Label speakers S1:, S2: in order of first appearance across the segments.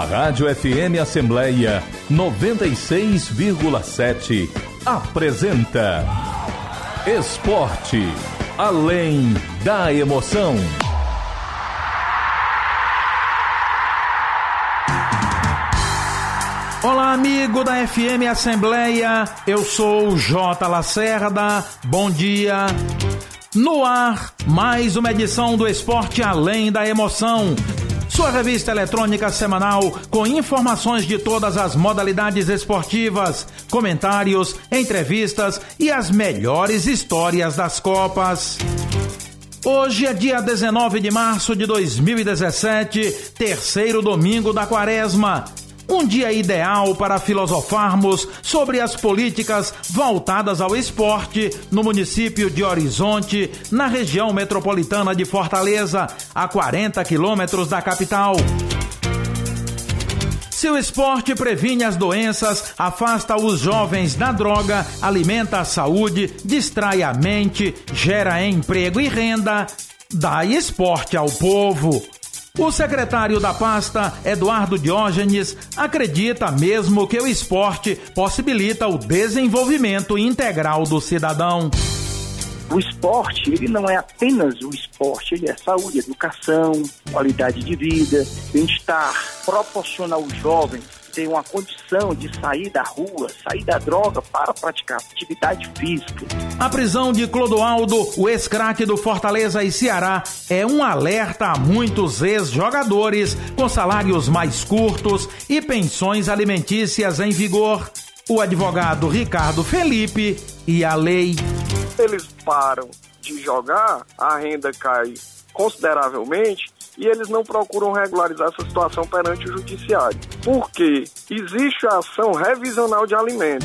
S1: Rádio FM Assembleia 96,7 apresenta Esporte Além da Emoção.
S2: Olá, amigo da FM Assembleia, eu sou o J. Lacerda, bom dia. No ar, mais uma edição do Esporte Além da Emoção, sua revista eletrônica semanal com informações de todas as modalidades esportivas, comentários, entrevistas e as melhores histórias das Copas. Hoje é dia 19 de março de 2017, terceiro domingo da Quaresma. Um dia ideal para filosofarmos sobre as políticas voltadas ao esporte no município de Horizonte, na região metropolitana de Fortaleza, a 40 quilômetros da capital. Se o esporte previne as doenças, afasta os jovens da droga, alimenta a saúde, distrai a mente, gera emprego e renda, dá esporte ao povo. O secretário da pasta, Eduardo Diógenes, acredita mesmo que o esporte possibilita o desenvolvimento integral do cidadão.
S3: O esporte, ele não é apenas o esporte, ele é saúde, educação, qualidade de vida, bem-estar, proporciona ao jovem ter uma condição de sair da rua, sair da droga para praticar atividade física.
S2: A prisão de Clodoaldo, o ex-craque do Fortaleza e Ceará, é um alerta a muitos ex-jogadores com salários mais curtos e pensões alimentícias em vigor. O advogado Ricardo Felipe e a lei.
S4: Eles param de jogar, a renda cai consideravelmente e eles não procuram regularizar essa situação perante o judiciário. Porque existe a ação revisional de alimentos.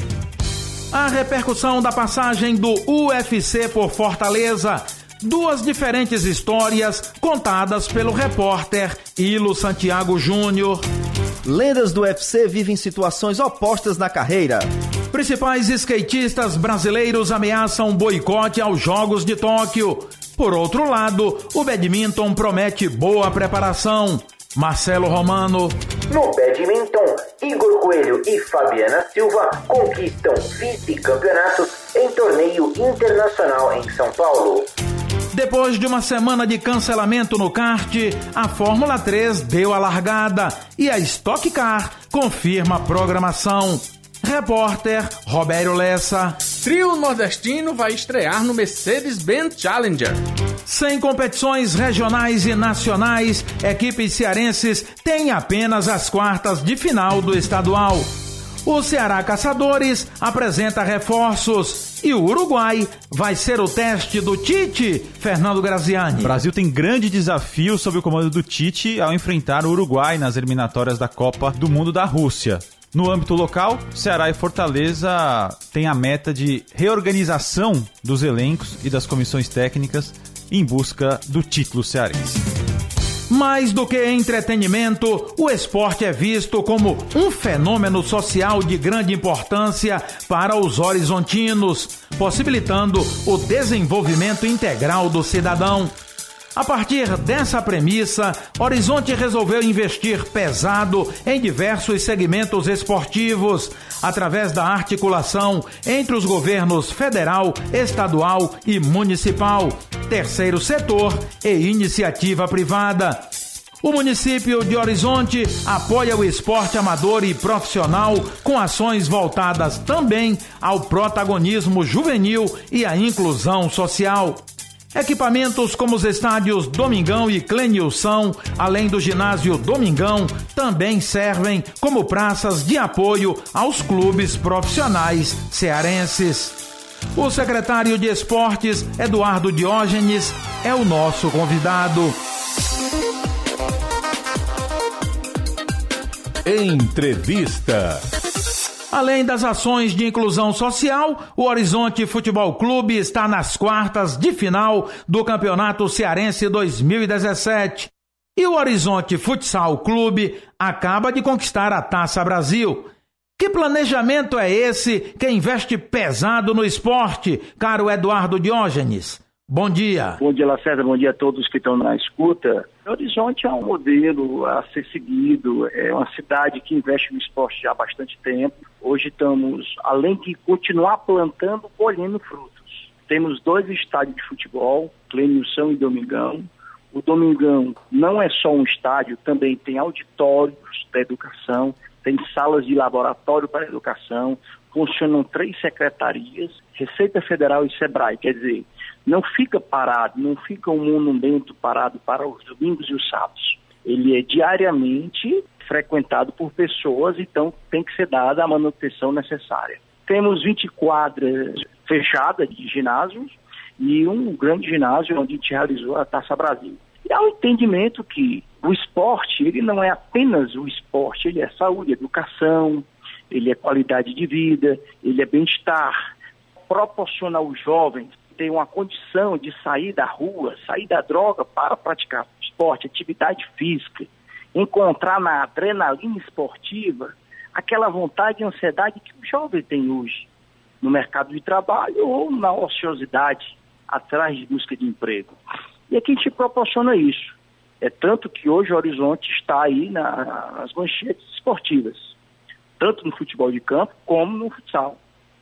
S2: A repercussão da passagem do UFC por Fortaleza. Duas diferentes histórias contadas pelo repórter Ilo Santiago Júnior.
S5: Lendas do UFC vivem situações opostas na carreira.
S2: Principais skatistas brasileiros ameaçam boicote aos Jogos de Tóquio. Por outro lado, o badminton promete boa preparação. Marcelo Romano.
S6: No badminton, Igor Coelho e Fabiana Silva conquistam vice-campeonatos em torneio internacional em São Paulo.
S2: Depois de uma semana de cancelamento no kart, a Fórmula 3 deu a largada e a Stock Car confirma a programação. Repórter Roberto Lessa.
S7: Trio nordestino vai estrear no Mercedes-Benz Challenger.
S2: Sem competições regionais e nacionais, equipes cearenses têm apenas as quartas de final do estadual. O Ceará Caçadores apresenta reforços e o Uruguai vai ser o teste do Tite, Fernando Graziani.
S8: O Brasil tem grande desafio sob o comando do Tite ao enfrentar o Uruguai nas eliminatórias da Copa do Mundo da Rússia. No âmbito local, Ceará e Fortaleza têm a meta de reorganização dos elencos e das comissões técnicas em busca do título cearense.
S2: Mais do que entretenimento, o esporte é visto como um fenômeno social de grande importância para os horizontinos, possibilitando o desenvolvimento integral do cidadão. A partir dessa premissa, Horizonte resolveu investir pesado em diversos segmentos esportivos, através da articulação entre os governos federal, estadual e municipal, terceiro setor e iniciativa privada. O município de Horizonte apoia o esporte amador e profissional com ações voltadas também ao protagonismo juvenil e à inclusão social. Equipamentos como os estádios Domingão e Clenilson, além do ginásio Domingão, também servem como praças de apoio aos clubes profissionais cearenses. O secretário de Esportes, Eduardo Diógenes, é o nosso convidado.
S1: Entrevista.
S2: Além das ações de inclusão social, o Horizonte Futebol Clube está nas quartas de final do Campeonato Cearense 2017. E o Horizonte Futsal Clube acaba de conquistar a Taça Brasil. Que planejamento é esse que investe pesado no esporte, caro Eduardo Diógenes? Bom dia.
S3: Bom dia, Lacerda. Bom dia a todos que estão na escuta. Horizonte é um modelo a ser seguido, é uma cidade que investe no esporte já há bastante tempo. Hoje estamos, além de continuar plantando, colhendo frutos. Temos 2 estádios de futebol, Clenilson e Domingão. O Domingão não é só um estádio, também tem auditórios da educação, tem salas de laboratório para a educação, funcionam 3 secretarias, Receita Federal e SEBRAE, quer dizer, não fica parado, não fica um monumento parado para os domingos e os sábados. Ele é diariamente frequentado por pessoas, então tem que ser dada a manutenção necessária. Temos 20 quadras fechadas de ginásios e um grande ginásio onde a gente realizou a Taça Brasil. E há um entendimento que o esporte, ele não é apenas o esporte, ele é saúde, educação, ele é qualidade de vida, ele é bem-estar, proporciona aos jovens ter uma condição de sair da rua, sair da droga para praticar esporte, atividade física, encontrar na adrenalina esportiva aquela vontade e ansiedade que o jovem tem hoje no mercado de trabalho ou na ociosidade atrás de busca de emprego. E aqui a gente proporciona isso. É tanto que hoje o Horizonte está aí nas manchetes esportivas, tanto no futebol de campo como no futsal.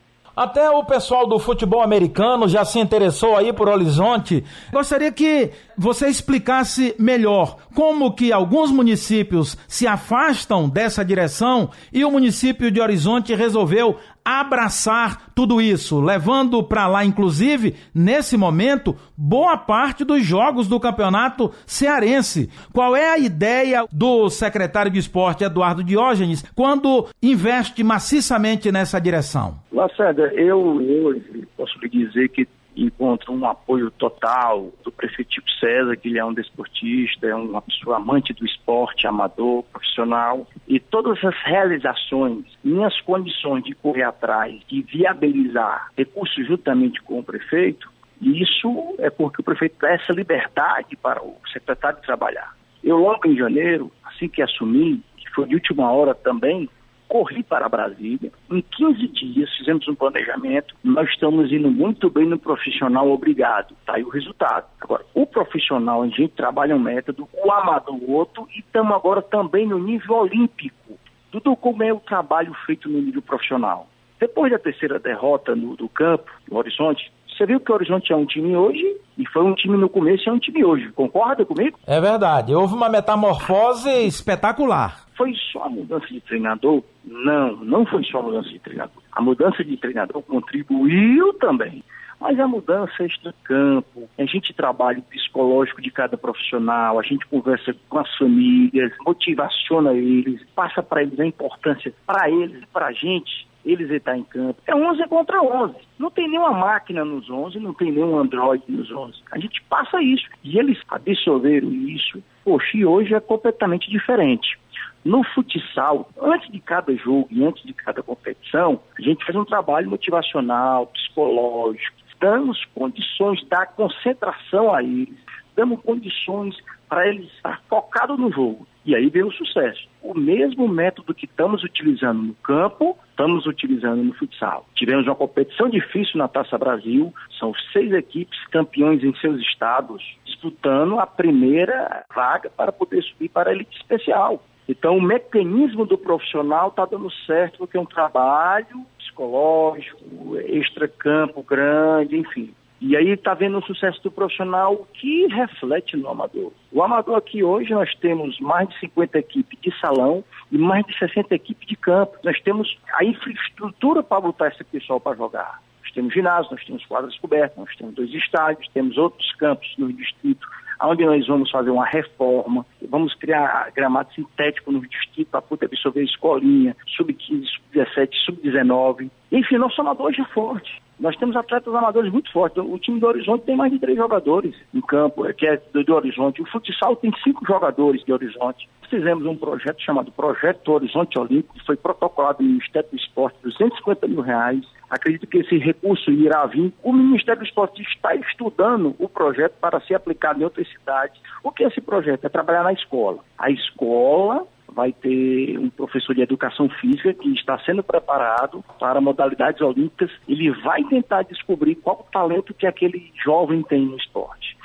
S2: Até o pessoal do futebol americano já se interessou aí por Horizonte. Gostaria que você explicasse melhor como que alguns municípios se afastam dessa direção e o município de Horizonte resolveu abraçar tudo isso, levando para lá, inclusive, nesse momento, boa parte dos jogos do campeonato cearense. Qual é a ideia do secretário de esporte, Eduardo Diógenes, quando investe maciçamente nessa direção?
S3: Lacerda, eu posso lhe dizer que encontra um apoio total do prefeito Chico César, que ele é um desportista, é uma pessoa amante do esporte, amador, profissional, e todas as realizações, minhas condições de correr atrás, de viabilizar recursos juntamente com o prefeito, isso é porque o prefeito dá essa liberdade para o secretário trabalhar. Eu logo em janeiro, assim que assumi, que foi de última hora também, corri para Brasília, em 15 dias fizemos um planejamento, nós estamos indo muito bem no profissional, obrigado, está aí o resultado. Agora, o profissional, a gente trabalha um método, o amador outro, e estamos agora também no nível olímpico, tudo como é o trabalho feito no nível profissional. Depois da terceira derrota do campo, do Horizonte, você viu que o Horizonte é um time hoje, e foi um time no começo e é um time hoje. Concorda comigo?
S2: É verdade. Houve uma metamorfose espetacular.
S3: Foi só a mudança de treinador? Não foi só a mudança de treinador. A mudança de treinador contribuiu também. Mas a mudança extra-campo, a gente trabalha o psicológico de cada profissional, a gente conversa com as famílias, motivaciona eles, passa para eles a importância, para eles e para a gente, eles estar em campo. É 11 contra 11. Não tem nenhuma máquina nos 11, não tem nenhum Android nos 11. A gente passa isso. E eles absorveram isso. Poxa, e hoje é completamente diferente. No futsal, antes de cada jogo e antes de cada competição, a gente faz um trabalho motivacional, psicológico, damos condições da concentração a eles, damos condições para eles estar focados no jogo. E aí veio o sucesso. O mesmo método que estamos utilizando no campo, estamos utilizando no futsal. Tivemos uma competição difícil na Taça Brasil, são 6 equipes campeões em seus estados, disputando a primeira vaga para poder subir para a elite especial. Então o mecanismo do profissional está dando certo, porque é um trabalho psicológico, extra-campo grande, enfim. E aí está vendo o sucesso do profissional que reflete no amador. O amador aqui hoje nós temos mais de 50 equipes de salão e mais de 60 equipes de campo. Nós temos a infraestrutura para botar esse pessoal para jogar. Nós temos ginásio, nós temos quadras cobertas, nós temos 2 estádios, temos outros campos no distrito, onde nós vamos fazer uma reforma, vamos criar gramado sintético no distrito para poder absorver a escolinha, sub-15, sub-17, sub-19. Enfim, nosso amador hoje é forte. Nós temos atletas amadores muito fortes. O time do Horizonte tem mais de 3 jogadores em campo, que é do Horizonte. O futsal tem 5 jogadores de Horizonte. Fizemos um projeto chamado Projeto Horizonte Olímpico, que foi protocolado no Ministério do Esporte, R$250 mil. Acredito que esse recurso irá vir. O Ministério do Esporte está estudando o projeto para ser aplicado em outras cidades. O que é esse projeto? É trabalhar na escola. A escola vai ter um professor de educação física que está sendo preparado para modalidades olímpicas. Ele vai tentar descobrir qual o talento que aquele jovem tem no esporte.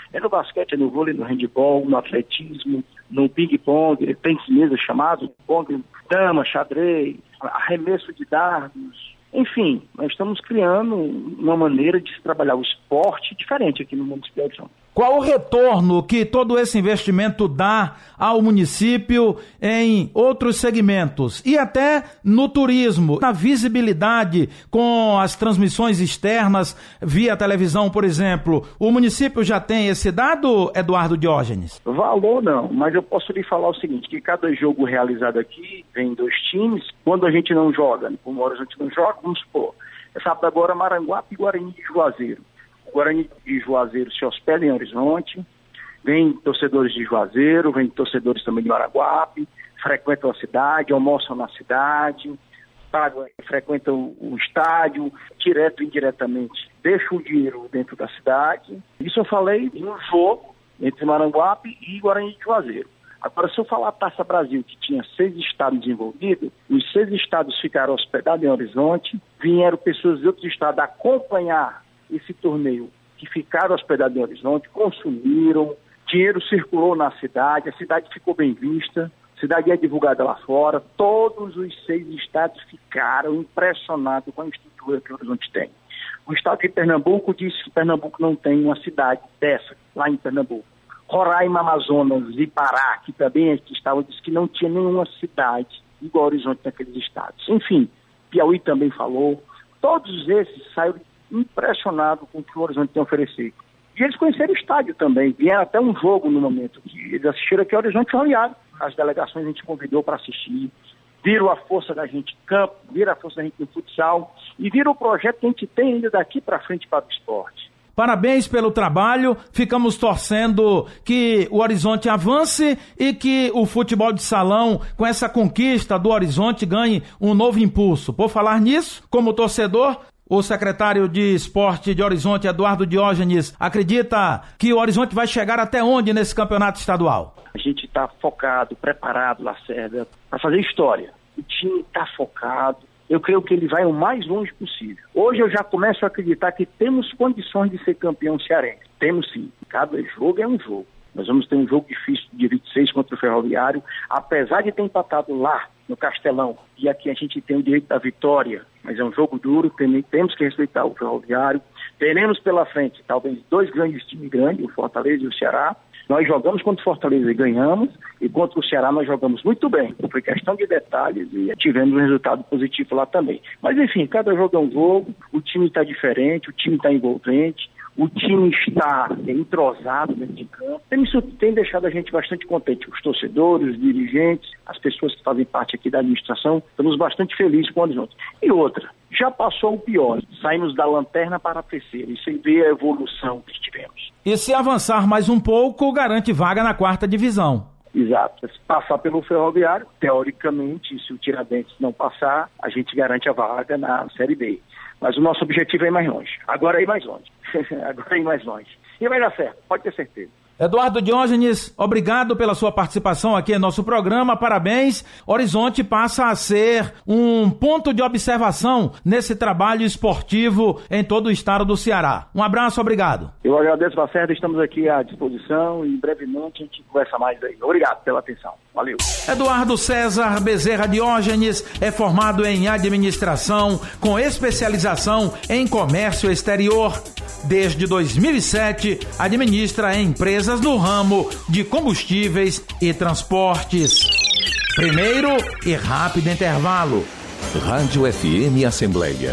S3: É no basquete, é no vôlei, no handebol, no atletismo, no ping-pong, tênis de mesa chamado, pong, dama, xadrez, arremesso de dardos. Enfim, nós estamos criando uma maneira de se trabalhar o esporte diferente aqui no município de Horizonte.
S2: Qual o retorno que todo esse investimento dá ao município em outros segmentos e até no turismo, na visibilidade com as transmissões externas via televisão, por exemplo? O município já tem esse dado, Eduardo Diógenes?
S3: Valor não, mas eu posso lhe falar o seguinte, que cada jogo realizado aqui vem 2 times, quando a gente não joga, como a gente não joga, vamos supor, sábado agora Maranguape e Guarani de Juazeiro. O Guarani de Juazeiro se hospeda em Horizonte, vem torcedores de Juazeiro, vem torcedores também de Maranguape, frequentam a cidade, almoçam na cidade, pagam, frequentam o estádio, direto e indiretamente, deixam o dinheiro dentro da cidade. Isso eu falei em um jogo entre Maranguape e Guarani de Juazeiro. Agora, se eu falar a Taça Brasil, que tinha 6 estados envolvidos, os 6 estados ficaram hospedados em Horizonte, vieram pessoas de outros estados acompanhar esse torneio, que ficaram hospedados em Horizonte, consumiram, dinheiro circulou na cidade, a cidade ficou bem vista, a cidade é divulgada lá fora, todos os 6 estados ficaram impressionados com a estrutura que o Horizonte tem. O estado de Pernambuco disse que Pernambuco não tem uma cidade dessa, lá em Pernambuco. Roraima, Amazonas e Pará, que também aqui estava, disse que não tinha nenhuma cidade igual ao Horizonte naqueles estados. Enfim, Piauí também falou, todos esses saíram impressionado com o que o Horizonte tem a oferecer. E eles conheceram o estádio também, vieram até um jogo no momento que eles assistiram aqui ao Horizonte Ferroviário. As delegações a gente convidou para assistir, viram a força da gente em campo, viram a força da gente no futsal e viram o projeto que a gente tem ainda daqui para frente para o esporte.
S2: Parabéns pelo trabalho, ficamos torcendo que o Horizonte avance e que o futebol de salão, com essa conquista do Horizonte, ganhe um novo impulso. Por falar nisso, como torcedor, o secretário de Esporte de Horizonte, Eduardo Diógenes, acredita que o Horizonte vai chegar até onde nesse campeonato estadual?
S3: A gente está focado, preparado, Lacerda, para fazer história. O time está focado. Eu creio que ele vai o mais longe possível. Hoje eu já começo a acreditar que temos condições de ser campeão cearense. Temos sim. Cada jogo é um jogo. Nós vamos ter um jogo difícil de 26 contra o Ferroviário. Apesar de ter empatado lá no Castelão, e aqui a gente tem o direito da vitória, mas é um jogo duro, temos que respeitar o Ferroviário. Teremos pela frente talvez 2 grandes times grandes, o Fortaleza e o Ceará. Nós jogamos contra o Fortaleza e ganhamos, e contra o Ceará nós jogamos muito bem. Foi questão de detalhes e tivemos um resultado positivo lá também. Mas enfim, cada jogo é um jogo, o time está diferente, o time está envolvente, o time está entrosado dentro de campo. Isso tem deixado a gente bastante contente. Os torcedores, os dirigentes, as pessoas que fazem parte aqui da administração, estamos bastante felizes com o Horizonte. E outra, já passou o pior. Saímos da lanterna para a terceira. E sem ver a evolução que tivemos.
S2: E se avançar mais um pouco, garante vaga na 4ª divisão.
S3: Exato. Se passar pelo Ferroviário, teoricamente, se o Tiradentes não passar, a gente garante a vaga na Série B. Mas o nosso objetivo é ir mais longe. Agora é ir mais longe. Agora é ir mais longe. E vai dar certo, pode ter certeza.
S2: Eduardo Diógenes, obrigado pela sua participação aqui em nosso programa, parabéns. Horizonte passa a ser um ponto de observação nesse trabalho esportivo em todo o estado do Ceará. Um abraço, obrigado.
S3: Eu agradeço, Lacerda, estamos aqui à disposição e brevemente a gente conversa mais aí. Obrigado pela atenção. Valeu.
S2: Eduardo César Bezerra Diógenes é formado em administração com especialização em comércio exterior. Desde 2007, administra empresas no ramo de combustíveis e transportes. Primeiro e rápido intervalo.
S1: Rádio FM Assembleia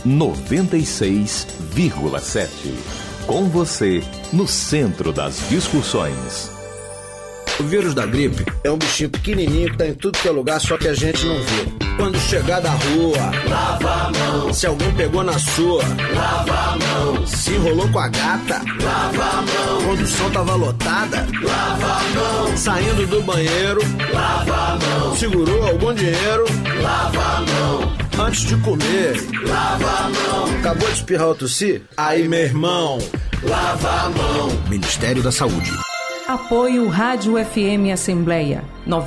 S1: 96,7. Com você, no centro das discussões.
S9: O vírus da gripe é um bichinho pequenininho que tá em tudo que é lugar, só que a gente não vê. Quando chegar da rua, lava a mão. Se alguém pegou na sua, lava a mão. Se enrolou com a gata, lava a mão. Condução tava lotada, lava a mão. Saindo do banheiro, lava a mão. Segurou algum dinheiro, lava a mão. Antes de comer, lava a mão. Acabou de espirrar ou tossir? Aí, meu irmão, lava a mão. Ministério da Saúde.
S10: Apoio Rádio FM Assembleia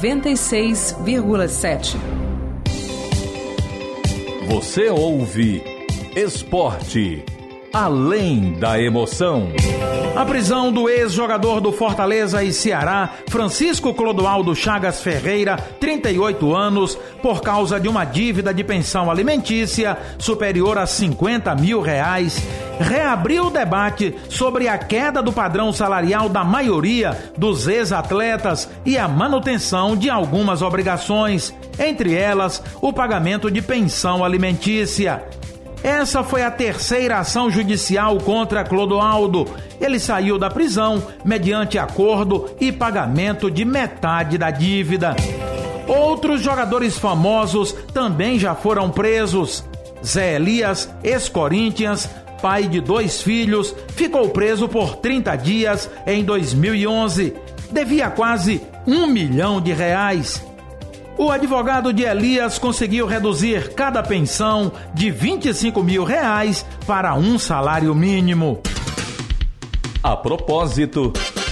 S10: 96,7.
S1: Você ouve Esporte, Além da emoção.
S2: A prisão do ex-jogador do Fortaleza e Ceará, Francisco Clodoaldo Chagas Ferreira, 38 anos, por causa de uma dívida de pensão alimentícia superior a R$50 mil, reabriu o debate sobre a queda do padrão salarial da maioria dos ex-atletas e a manutenção de algumas obrigações, entre elas o pagamento de pensão alimentícia. Essa foi a terceira ação judicial contra Clodoaldo. Ele saiu da prisão mediante acordo e pagamento de metade da dívida. Outros jogadores famosos também já foram presos. Zé Elias, ex-Corinthians, pai de 2 filhos, ficou preso por 30 dias em 2011. Devia quase R$1 milhão. O advogado de Elias conseguiu reduzir cada pensão de R$25 mil para um salário mínimo.
S1: A propósito,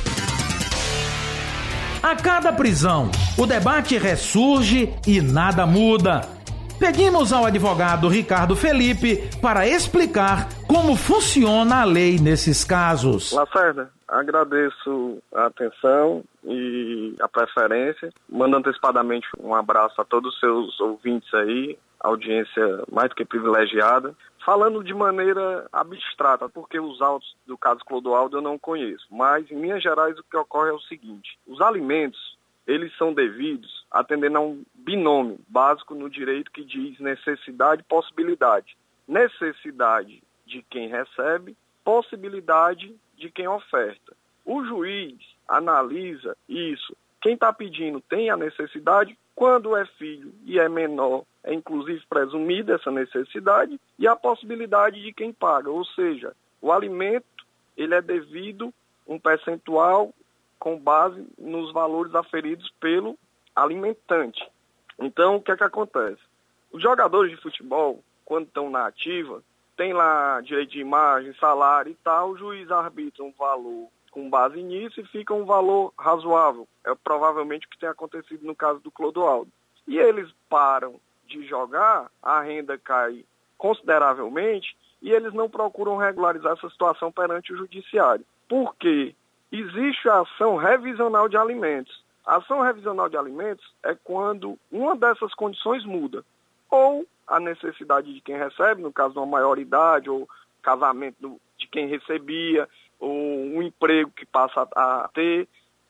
S2: a cada prisão, o debate ressurge e nada muda. Pedimos ao advogado Ricardo Felipe para explicar como funciona a lei nesses casos.
S4: Lacerda, agradeço a atenção e a preferência. Mando antecipadamente um abraço a todos os seus ouvintes aí, audiência mais do que privilegiada. Falando de maneira abstrata, porque os autos do caso Clodoaldo eu não conheço, mas em Minas Gerais o que ocorre é o seguinte: os alimentos, eles são devidos atendendo a um binômio básico no direito que diz necessidade e possibilidade. Necessidade de quem recebe, possibilidade de quem oferta. O juiz analisa isso. Quem está pedindo tem a necessidade, quando é filho e é menor, é inclusive presumida essa necessidade, e a possibilidade de quem paga. Ou seja, o alimento ele é devido um percentual com base nos valores aferidos pelo alimentante. Então, o que é que acontece? Os jogadores de futebol, quando estão na ativa, tem lá direito de imagem, salário e tal, o juiz arbitra um valor com base nisso e fica um valor razoável. É provavelmente o que tem acontecido no caso do Clodoaldo. E eles param de jogar, a renda cai consideravelmente e eles não procuram regularizar essa situação perante o judiciário. Por quê? Existe a ação revisional de alimentos. A ação revisional de alimentos é quando uma dessas condições muda. Ou a necessidade de quem recebe, no caso de uma maioridade, ou casamento de quem recebia, ou um emprego que passa a ter,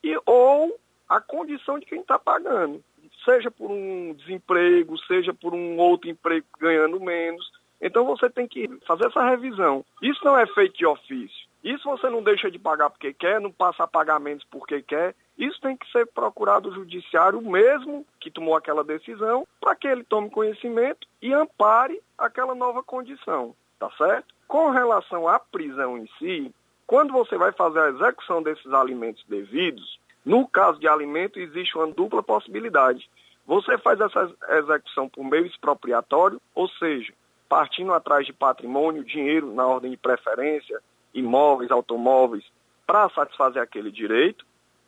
S4: ou a condição de quem está pagando. Seja por um desemprego, seja por um outro emprego ganhando menos. Então você tem que fazer essa revisão. Isso não é feito de ofício. Isso você não deixa de pagar porque quer, não passa pagamentos porque quer. Isso tem que ser procurado o judiciário mesmo que tomou aquela decisão, para que ele tome conhecimento e ampare aquela nova condição, tá certo? Com relação à prisão em si, quando você vai fazer a execução desses alimentos devidos, no caso de alimento existe uma dupla possibilidade. Você faz essa execução por meio expropriatório, ou seja, partindo atrás de patrimônio, dinheiro na ordem de preferência, imóveis, automóveis, para satisfazer aquele direito,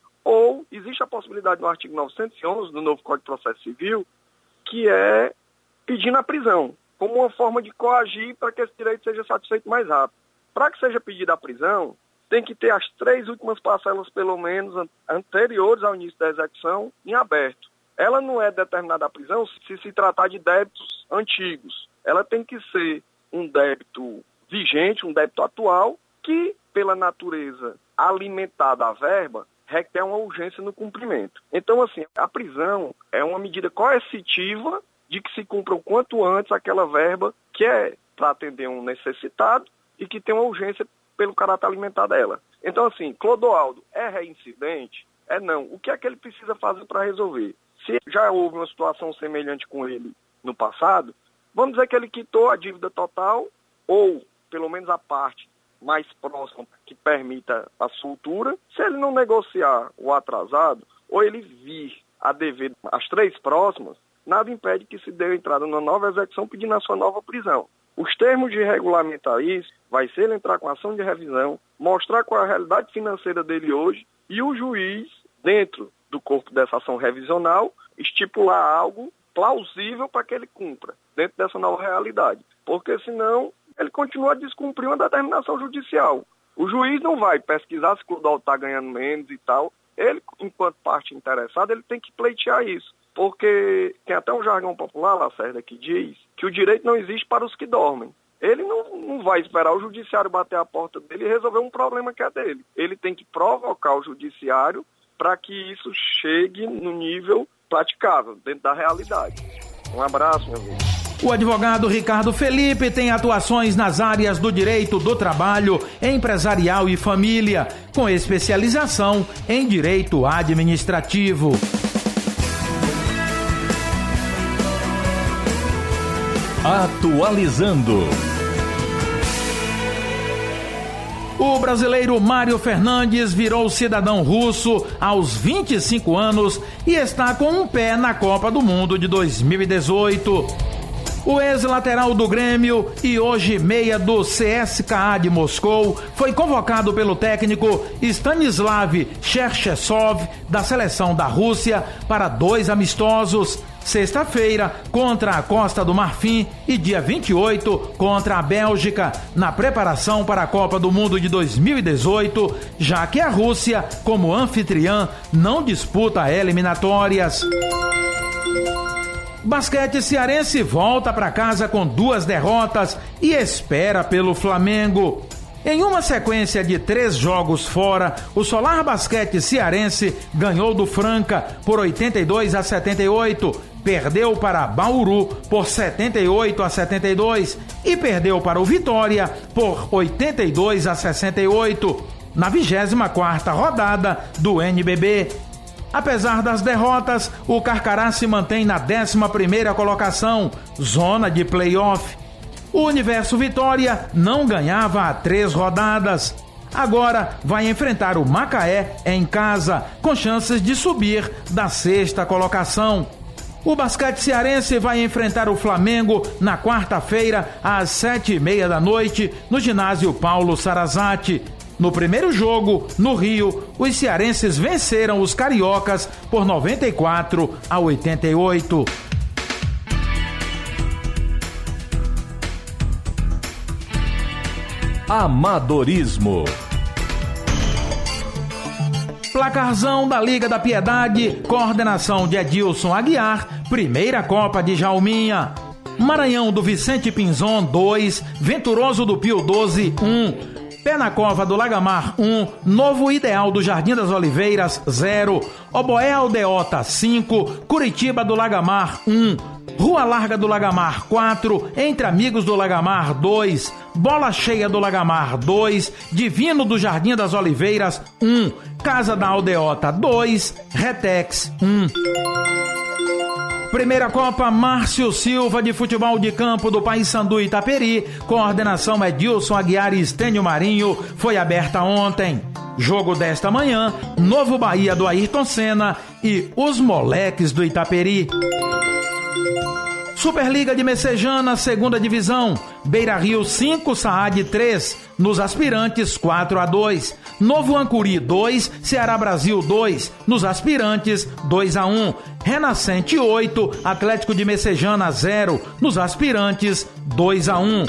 S4: ou existe a possibilidade no artigo 911 do novo Código de Processo Civil, que é pedindo a prisão, como uma forma de coagir para que esse direito seja satisfeito mais rápido. Para que seja pedida a prisão, tem que ter as 3 últimas parcelas, pelo menos, anteriores ao início da execução, em aberto. Ela não é determinada a prisão se tratar de débitos antigos. Ela tem que ser um débito vigente, um débito atual, que, pela natureza alimentada à verba, requer uma urgência no cumprimento. Então, assim, a prisão é uma medida coercitiva de que se cumpra o quanto antes aquela verba que é para atender um necessitado e que tem uma urgência pelo caráter alimentar dela. Então, assim, Clodoaldo é reincidente? É não. O que é que ele precisa fazer para resolver? Se já houve uma situação semelhante com ele no passado, vamos dizer que ele quitou a dívida total, ou pelo menos a parte mais próxima que permita a soltura. Se ele não negociar o atrasado, ou ele vir a dever as 3 próximas, nada impede que se dê entrada numa nova execução pedindo a sua nova prisão. Os termos de regulamentar isso vai ser ele entrar com ação de revisão, mostrar qual é a realidade financeira dele hoje e o juiz, dentro do corpo dessa ação revisional, estipular algo plausível para que ele cumpra, dentro dessa nova realidade. Porque senão ele continua a descumprir uma determinação judicial. O juiz não vai pesquisar se o Clodoaldo está ganhando menos e tal. Ele, enquanto parte interessada, ele tem que pleitear isso. Porque tem até um jargão popular, Lacerda, que diz que o direito não existe para os que dormem. Ele não vai esperar o judiciário bater a porta dele e resolver um problema que é dele. Ele tem que provocar o judiciário para que isso chegue no nível praticável, dentro da realidade. Um abraço, meu amigo.
S2: O advogado Ricardo Felipe tem atuações nas áreas do direito do trabalho, empresarial e família, com especialização em direito administrativo.
S1: Atualizando.
S2: O brasileiro Mário Fernandes virou cidadão russo aos 25 anos e está com um pé na Copa do Mundo de 2018. O ex-lateral do Grêmio e hoje meia do CSKA de Moscou foi convocado pelo técnico Stanislav Cherchesov da seleção da Rússia para 2 amistosos, sexta-feira contra a Costa do Marfim e dia 28 contra a Bélgica, na preparação para a Copa do Mundo de 2018, já que a Rússia, como anfitriã, não disputa eliminatórias. Basquete cearense volta para casa com 2 derrotas e espera pelo Flamengo. Em uma sequência de 3 jogos fora, o Solar Basquete cearense ganhou do Franca por 82-78, perdeu para Bauru por 78-72 e perdeu para o Vitória por 82-68, na 24ª rodada do NBB. Apesar das derrotas, o Carcará se mantém na 11ª colocação, zona de play-off. O Universo Vitória não ganhava há 3 rodadas. Agora vai enfrentar o Macaé em casa, com chances de subir da 6ª colocação. O basquete cearense vai enfrentar o Flamengo na quarta-feira, às 7h30 da noite, no ginásio Paulo Sarazate. No primeiro jogo, no Rio, os cearenses venceram os cariocas por 94-88.
S1: Amadorismo.
S2: Placarzão da Liga da Piedade, coordenação de Edilson Aguiar, primeira Copa de Jalminha. Maranhão do Vicente Pinzon 2, Venturoso do Pio 12 1. Pé na Cova do Lagamar 1, Novo Ideal do Jardim das Oliveiras 0, Oboé Aldeota 5, Curitiba do Lagamar 1, Rua Larga do Lagamar 4, Entre Amigos do Lagamar 2, Bola Cheia do Lagamar 2, Divino do Jardim das Oliveiras 1, Casa da Aldeota 2, Retex 1. Primeira Copa Márcio Silva de Futebol de Campo do Paysandu Itaperi, coordenação Edilson Aguiar e Estênio Marinho, foi aberta ontem. Jogo desta manhã, Novo Bahia do Ayrton Senna e os Moleques do Itaperi. Superliga de Messejana, segunda divisão, Beira Rio 5, Saad 3, nos aspirantes 4-2, Novo Ancuri 2, Ceará Brasil 2, nos aspirantes 2-1, Renascente 8, Atlético de Messejana 0, nos aspirantes 2-1.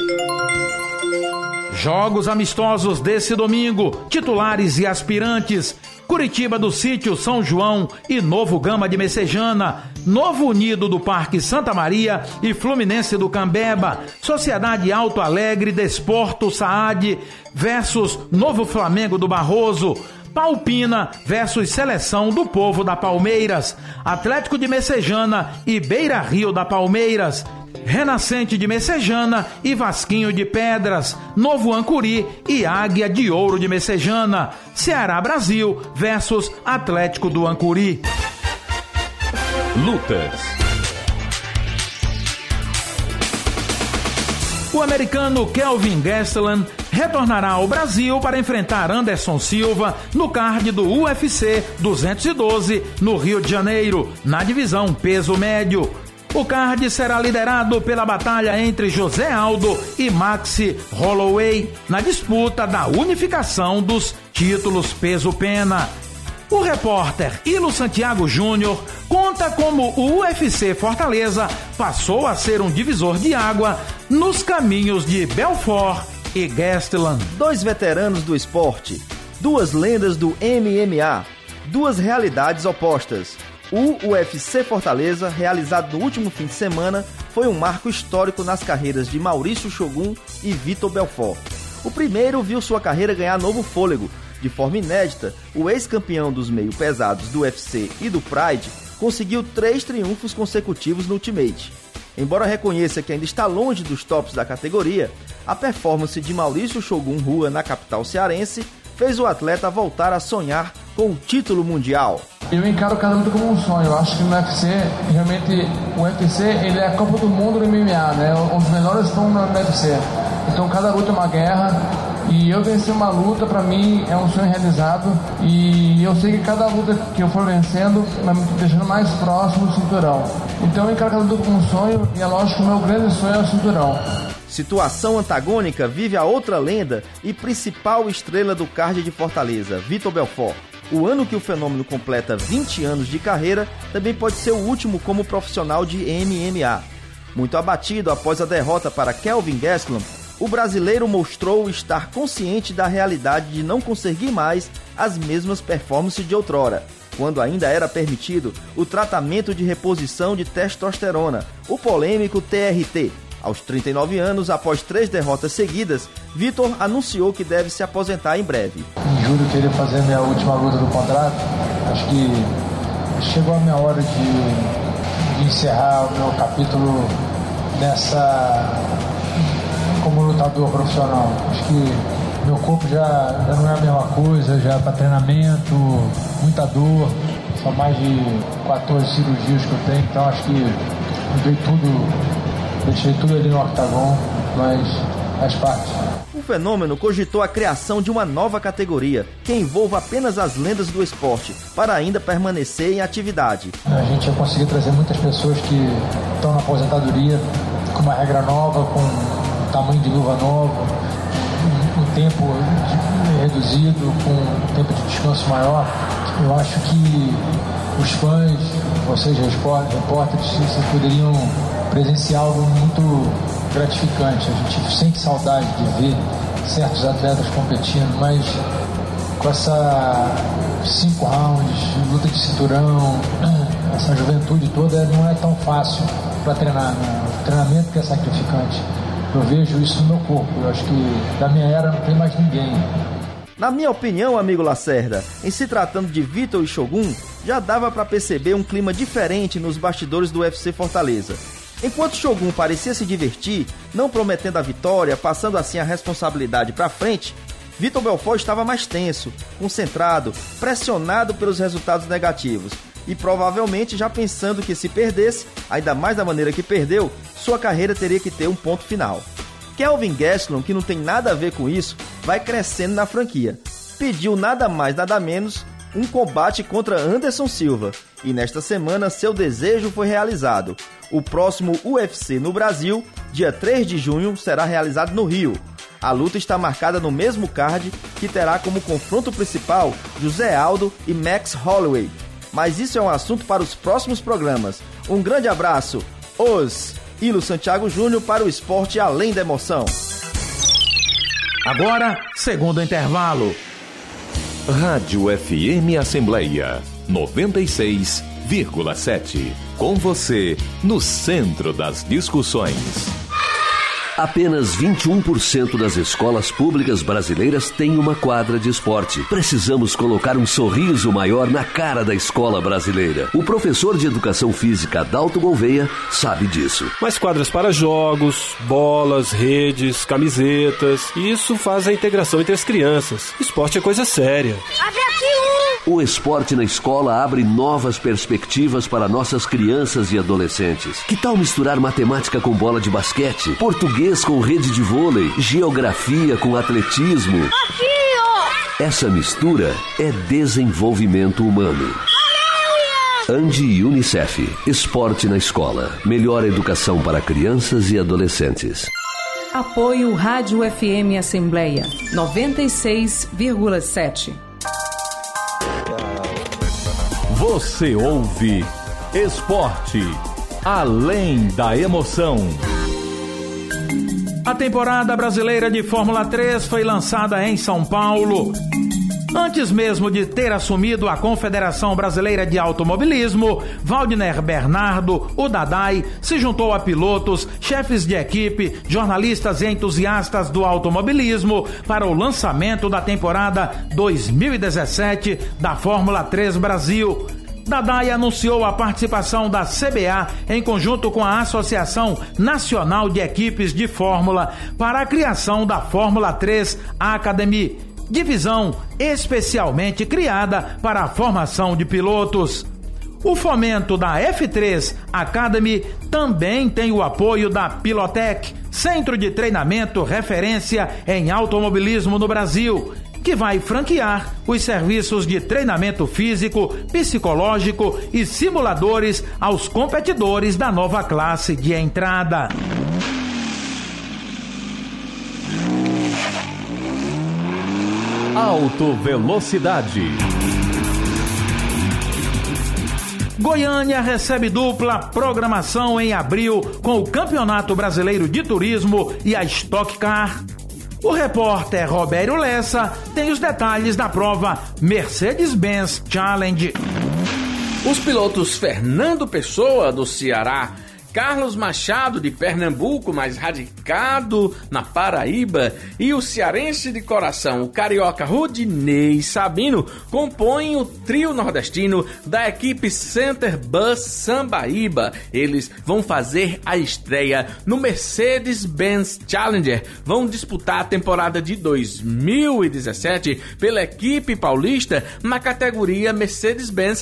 S2: Jogos amistosos desse domingo, titulares e aspirantes: Curitiba do Sítio São João e Novo Gama de Messejana, Novo Unido do Parque Santa Maria e Fluminense do Cambeba, Sociedade Alto Alegre Desporto Saad versus Novo Flamengo do Barroso, Palpina versus Seleção do Povo da Palmeiras, Atlético de Messejana e Beira Rio da Palmeiras, Renascente de Messejana e Vasquinho de Pedras, Novo Ancuri e Águia de Ouro de Messejana, Ceará Brasil versus Atlético do Ancuri.
S1: Lutas.
S2: O americano Kelvin Gastelum retornará ao Brasil para enfrentar Anderson Silva no card do UFC 212 no Rio de Janeiro, na divisão peso médio. O card será liderado pela batalha entre José Aldo e Maxi Holloway, na disputa da unificação dos títulos peso-pena. O repórter Ilo Santiago Júnior conta como o UFC Fortaleza passou a ser um divisor de água nos caminhos de Belfort e Gastelum.
S5: Dois veteranos do esporte, duas lendas do MMA, duas realidades opostas. O UFC Fortaleza, realizado no último fim de semana, foi um marco histórico nas carreiras de Maurício Shogun e Vitor Belfort. O primeiro viu sua carreira ganhar novo fôlego. De forma inédita, o ex-campeão dos meio-pesados do UFC e do Pride conseguiu 3 triunfos consecutivos no Ultimate. Embora reconheça que ainda está longe dos tops da categoria, a performance de Maurício Shogun Rua na capital cearense fez o atleta voltar a sonhar com o título mundial.
S11: Eu encaro cada luta como um sonho. Eu acho que no UFC, realmente, o UFC ele é a Copa do Mundo do MMA, né? Os melhores estão no UFC. Então cada luta é uma guerra. E eu vencer uma luta, pra mim, é um sonho realizado. E eu sei que cada luta que eu for vencendo vai me deixando mais próximo do cinturão. Então eu encaro cada luta como um sonho. E é lógico que o meu grande sonho é o cinturão.
S5: Situação antagônica vive a outra lenda e principal estrela do card de Fortaleza, Vitor Belfort. O ano que o fenômeno completa 20 anos de carreira também pode ser o último como profissional de MMA. Muito abatido após a derrota para Kelvin Gastelum, o brasileiro mostrou estar consciente da realidade de não conseguir mais as mesmas performances de outrora, quando ainda era permitido o tratamento de reposição de testosterona, o polêmico TRT. Aos 39 anos, após 3 derrotas seguidas, Vitor anunciou que deve se aposentar em breve.
S11: Em julho eu queria fazer a minha última luta do contrato. Acho que chegou a minha hora de encerrar o meu capítulo como lutador profissional. Acho que meu corpo já não é a mesma coisa, já para treinamento, muita dor, são mais de 14 cirurgias que eu tenho, então acho que deixei tudo ali no octagon, mas faz parte.
S5: O fenômeno cogitou a criação de uma nova categoria, que envolva apenas as lendas do esporte, para ainda permanecer em atividade.
S11: A gente já conseguiu trazer muitas pessoas que estão na aposentadoria, com uma regra nova, com um tamanho de luva novo, um tempo reduzido, com um tempo de descanso maior. Eu acho que os fãs, vocês repórteres, vocês poderiam presenciar algo muito gratificante. A gente sente saudade de ver certos atletas competindo, mas com essa 5 rounds, luta de cinturão, essa juventude toda não é tão fácil para treinar, né? O treinamento que é sacrificante. Eu vejo isso no meu corpo. Eu acho que da minha era não tem mais ninguém.
S5: Na minha opinião, amigo Lacerda, em se tratando de Vitor e Shogun, já dava para perceber um clima diferente nos bastidores do UFC Fortaleza. Enquanto Shogun parecia se divertir, não prometendo a vitória, passando assim a responsabilidade para frente, Vitor Belfort estava mais tenso, concentrado, pressionado pelos resultados negativos e provavelmente já pensando que se perdesse, ainda mais da maneira que perdeu, sua carreira teria que ter um ponto final. Kelvin Gastelum, que não tem nada a ver com isso, vai crescendo na franquia. Pediu nada mais, nada menos um combate contra Anderson Silva. E nesta semana seu desejo foi realizado. O próximo UFC no Brasil, dia 3 de junho, será realizado no Rio. A luta está marcada no mesmo card, que terá como confronto principal José Aldo e Max Holloway. Mas isso é um assunto para os próximos programas. Um grande abraço. Ilo Santiago Júnior para o esporte além da emoção.
S2: Agora, segundo intervalo.
S1: Rádio FM Assembleia 96,7. Com você, no centro das discussões.
S12: Apenas 21% das escolas públicas brasileiras têm uma quadra de esporte. Precisamos colocar um sorriso maior na cara da escola brasileira. O professor de educação física Adalto Gouveia sabe disso.
S13: Mais quadras para jogos, bolas, redes, camisetas. Isso faz a integração entre as crianças. Esporte é coisa séria.
S12: Abre aqui O esporte na escola abre novas perspectivas para nossas crianças e adolescentes. Que tal misturar matemática com bola de basquete, português com rede de vôlei, geografia com atletismo?
S14: Aqui, ó!
S12: Essa mistura é desenvolvimento humano. Ande e Unicef. Esporte na escola. Melhor educação para crianças e adolescentes.
S10: Apoio Rádio FM Assembleia 96,7.
S1: Você ouve Esporte, além da emoção.
S2: A temporada brasileira de Fórmula 3 foi lançada em São Paulo. Antes mesmo de ter assumido a Confederação Brasileira de Automobilismo, Waldner Bernardo, o Dadai, se juntou a pilotos, chefes de equipe, jornalistas e entusiastas do automobilismo para o lançamento da temporada 2017 da Fórmula 3 Brasil. Dadai anunciou a participação da CBA em conjunto com a Associação Nacional de Equipes de Fórmula para a criação da Fórmula 3 Academy, divisão especialmente criada para a formação de pilotos. O fomento da F3 Academy também tem o apoio da Pilotec, centro de treinamento referência em automobilismo no Brasil, que vai franquear os serviços de treinamento físico, psicológico e simuladores aos competidores da nova classe de entrada.
S1: Alto Velocidade.
S2: Goiânia recebe dupla programação em abril com o Campeonato Brasileiro de Turismo e a Stock Car. O repórter Robério Lessa tem os detalhes da prova Mercedes-Benz Challenge.
S7: Os pilotos Fernando Pessoa, do Ceará, Carlos Machado, de Pernambuco, mas radicado na Paraíba, e o cearense de coração, o carioca Rudinei Sabino, compõem o trio nordestino da equipe Center Bus Sambaíba. Eles vão fazer a estreia no Mercedes-Benz Challenger, vão disputar a temporada de 2017 pela equipe paulista na categoria Mercedes-Benz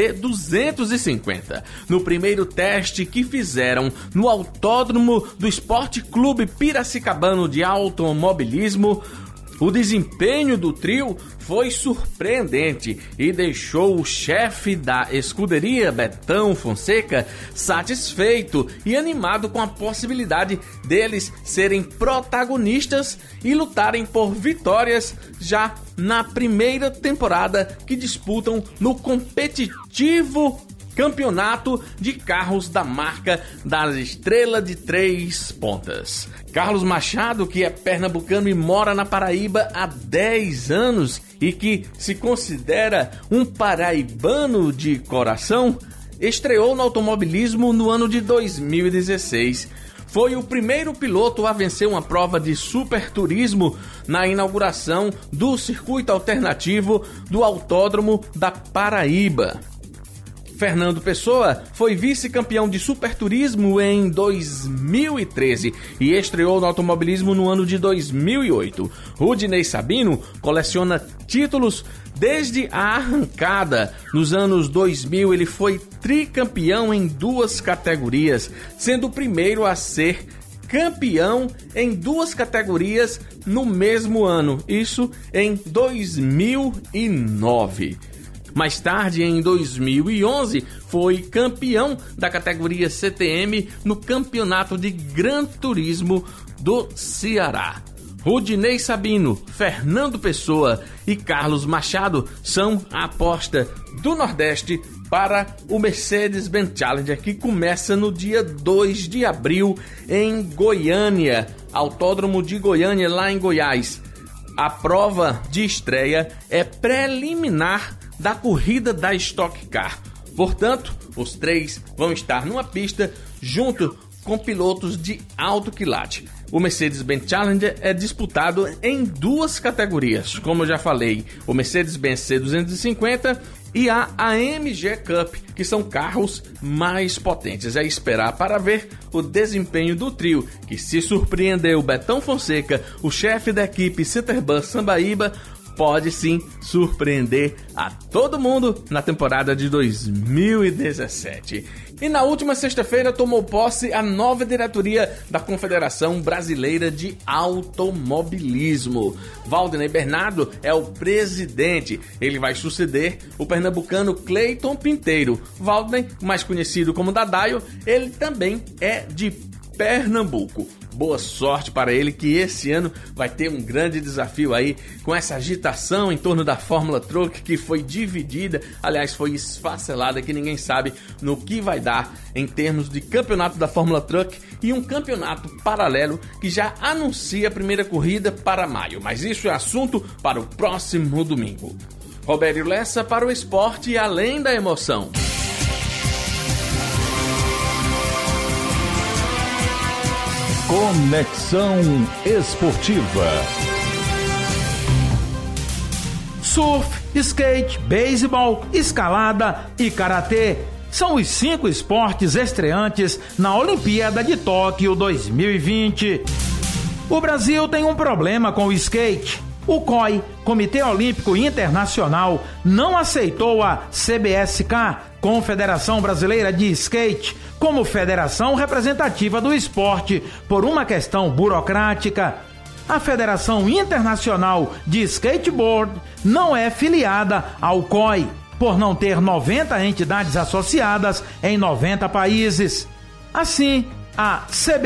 S7: C250. No primeiro teste que fizeram no Autódromo do Esporte Clube Piracicabano de Automobilismo, o desempenho do trio foi surpreendente e deixou o chefe da escuderia, Betão Fonseca, satisfeito e animado com a possibilidade deles serem protagonistas e lutarem por vitórias já na primeira temporada que disputam no competitivo Campeonato de Carros da marca da Estrela de Três Pontas. Carlos Machado, que é pernambucano e mora na Paraíba há 10 anos e que se considera um paraibano de coração, estreou no automobilismo no ano de 2016. Foi o primeiro piloto a vencer uma prova de superturismo na inauguração do circuito alternativo do Autódromo da Paraíba. Fernando Pessoa foi vice-campeão de superturismo em 2013 e estreou no automobilismo no ano de 2008. Rudinei Sabino coleciona títulos desde a arrancada. Nos anos 2000 ele foi tricampeão em 2 categorias, sendo o primeiro a ser campeão em 2 categorias no mesmo ano, isso em 2009. Mais tarde, em 2011, foi campeão da categoria CTM no Campeonato de Gran Turismo do Ceará. Rudinei Sabino, Fernando Pessoa e Carlos Machado são a aposta do Nordeste para o Mercedes-Benz Challenger, que começa no dia 2 de abril em Goiânia, Autódromo de Goiânia, lá em Goiás. A prova de estreia é preliminar da corrida da Stock Car. Portanto, os 3 vão estar numa pista junto com pilotos de alto quilate. O Mercedes-Benz Challenger é disputado em 2 categorias, como eu já falei, o Mercedes-Benz C250 e a AMG Cup, que são carros mais potentes. É esperar para ver o desempenho do trio, que se surpreendeu Betão Fonseca, o chefe da equipe Centerbus Sambaíba, pode sim surpreender a todo mundo na temporada de 2017. E na última sexta-feira tomou posse a nova diretoria da Confederação Brasileira de Automobilismo. Waldner Bernardo é o presidente. Ele vai suceder o pernambucano Cleiton Pinteiro. Waldner, mais conhecido como Dadaio, ele também é de Pernambuco. Boa sorte para ele, que esse ano vai ter um grande desafio aí com essa agitação em torno da Fórmula Truck, que foi dividida, aliás, foi esfacelada, que ninguém sabe no que vai dar em termos de campeonato da Fórmula Truck e um campeonato paralelo que já anuncia a primeira corrida para maio. Mas isso é assunto para o próximo domingo. Robério Lessa para o esporte além da emoção.
S1: Conexão Esportiva.
S2: Surf, skate, beisebol, escalada e karatê são os 5 esportes estreantes na Olimpíada de Tóquio 2020. O Brasil tem um problema com o skate. O COI, Comitê Olímpico Internacional, não aceitou a CBSK, Confederação Brasileira de Skate, como federação representativa do esporte por uma questão burocrática. A Federação Internacional de Skateboard não é filiada ao COI, por não ter 90 entidades associadas em 90 países. Assim, a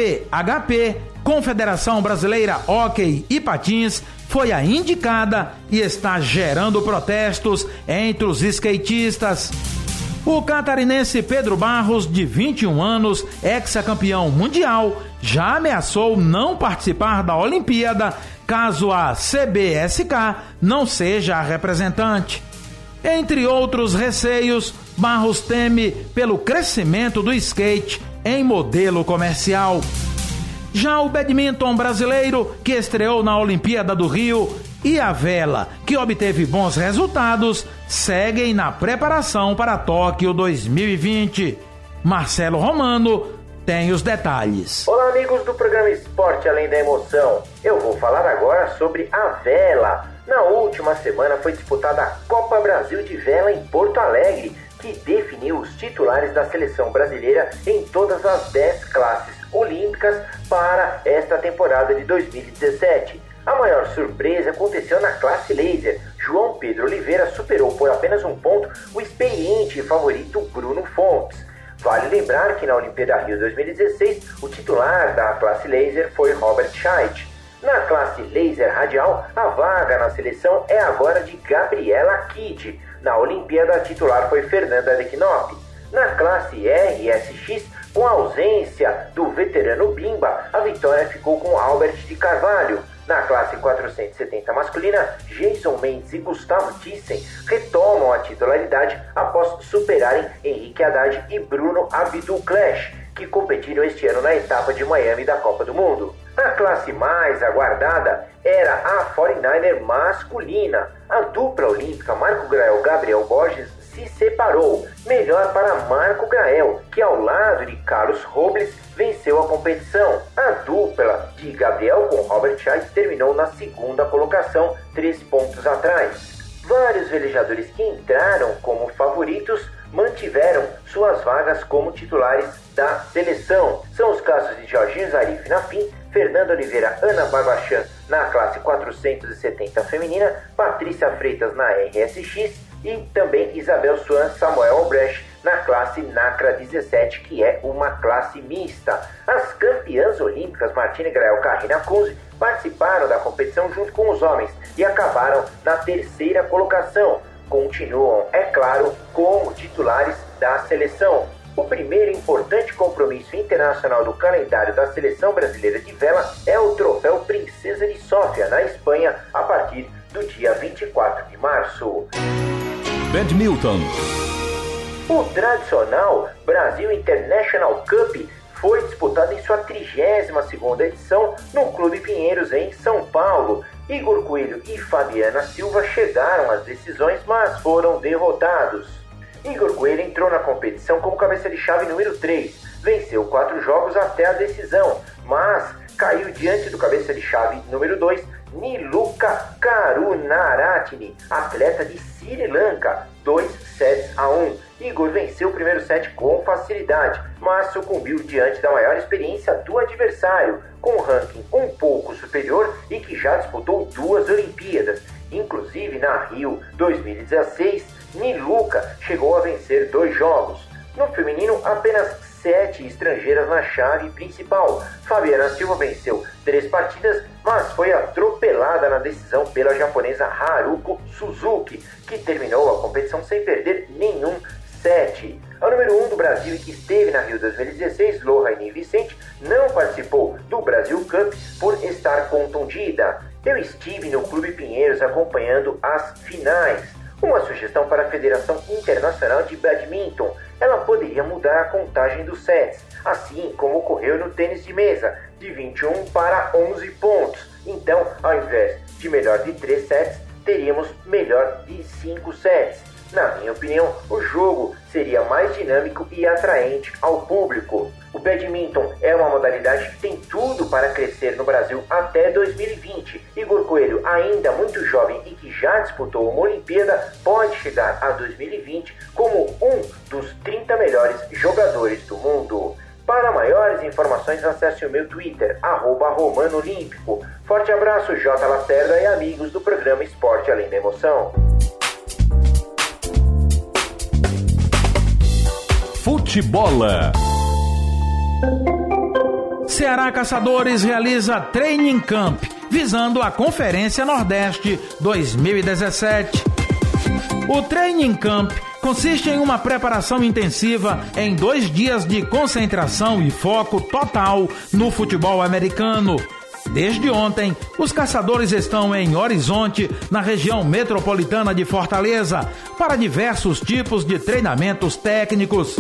S2: CBHP, Confederação Brasileira Hóquei e Patins, foi a indicada e está gerando protestos entre os skatistas. O catarinense Pedro Barros, de 21 anos, ex-campeão mundial, já ameaçou não participar da Olimpíada caso a CBSK não seja a representante. Entre outros receios, Barros teme pelo crescimento do skate em modelo comercial. Já o badminton brasileiro, que estreou na Olimpíada do Rio, e a vela, que obteve bons resultados, seguem na preparação para Tóquio 2020. Marcelo Romano tem os detalhes.
S6: Olá, amigos do programa Esporte Além da Emoção. Eu vou falar agora sobre a vela. Na última semana foi disputada a Copa Brasil de Vela em Porto Alegre, que definiu os titulares da seleção brasileira em todas as 10 classes olímpicas para esta temporada de 2017. A maior surpresa aconteceu na classe laser. João Pedro Oliveira superou por apenas um ponto o experiente e favorito Bruno Fontes. Vale lembrar que na Olimpíada Rio 2016, o titular da classe laser foi Robert Scheidt. Na classe laser radial, a vaga na seleção é agora de Gabriela Kidd. Na Olimpíada, a titular foi Fernanda De Knop. Na classe RSX, com a ausência do veterano Bimba, a vitória ficou com Albert de Carvalho. Na classe 470 masculina, Jason Mendes e Gustavo Thyssen retomam a titularidade após superarem Henrique Haddad e Bruno Abdul-Clash, que competiram este ano na etapa de Miami da Copa do Mundo. A classe mais aguardada era a 49er masculina. A dupla olímpica Marco Grael-Gabriel Borges se separou. Melhor para Marco Grael, que ao lado de Carlos Robles venceu a competição. A dupla de Gabriel com Robert Scheidt terminou na segunda colocação, 3 pontos atrás. Vários velejadores que entraram como favoritos mantiveram suas vagas como titulares da seleção. São os casos de Jorginho Zarif na FIM, Fernando Oliveira, Ana Barbachan na classe 470 feminina, Patrícia Freitas na RSX e também Isabel Swan Samuel Albrecht na classe NACRA 17, que é uma classe mista. As campeãs olímpicas Martina Grael, Karina Kunze participaram da competição junto com os homens e acabaram na terceira colocação. Continuam, é claro, como titulares da seleção. O primeiro importante compromisso internacional do calendário da Seleção Brasileira de Vela é o Troféu Princesa de Sófia, na Espanha, a partir do dia 24 de março.
S1: Badminton.
S6: O tradicional Brasil International Cup foi disputado em sua 32ª edição no Clube Pinheiros, em São Paulo. Igor Coelho e Fabiana Silva chegaram às decisões, mas foram derrotados. Igor Coelho entrou na competição como cabeça de chave número 3, venceu 4 jogos até a decisão, mas caiu diante do cabeça de chave número 2, Niluka Karunaratne, atleta de Sri Lanka, 2-1. Igor venceu o primeiro set com facilidade, mas sucumbiu diante da maior experiência do adversário, com um ranking um pouco superior e que já disputou 2 Olimpíadas. Inclusive na Rio 2016, Niluka chegou a vencer 2 jogos. No feminino, apenas 7 estrangeiras na chave principal. Fabiana Silva venceu 3 partidas, mas foi atropelada na decisão pela japonesa Haruko Suzuki, que terminou a competição sem perder nenhum set. A número 1 do Brasil e que esteve na Rio 2016, Lohane Vicente, não participou do Brasil Cup por estar contundida. Eu estive no Clube Pinheiros acompanhando as finais. Uma sugestão para a Federação Internacional de Badminton: ela poderia mudar a contagem dos sets, assim como ocorreu no tênis de mesa, de 21 para 11 pontos. Então, ao invés de melhor de 3 sets, teríamos melhor de 5 sets. Na minha opinião, o jogo seria mais dinâmico e atraente ao público. O badminton é uma modalidade que tem tudo para crescer no Brasil até 2020. Igor Coelho, ainda muito jovem e que já disputou uma Olimpíada, pode chegar a 2020 como um dos 30 melhores jogadores do mundo. Para maiores informações, acesse o meu Twitter, @RomanoOlímpico. Forte abraço, J. Lacerda e amigos do programa Esporte Além da Emoção.
S1: Futebola.
S2: Ceará Caçadores realiza Training Camp, visando a Conferência Nordeste 2017. O Training Camp consiste em uma preparação intensiva em 2 dias de concentração e foco total no futebol americano. Desde ontem, os caçadores estão em Horizonte, na região metropolitana de Fortaleza, para diversos tipos de treinamentos técnicos.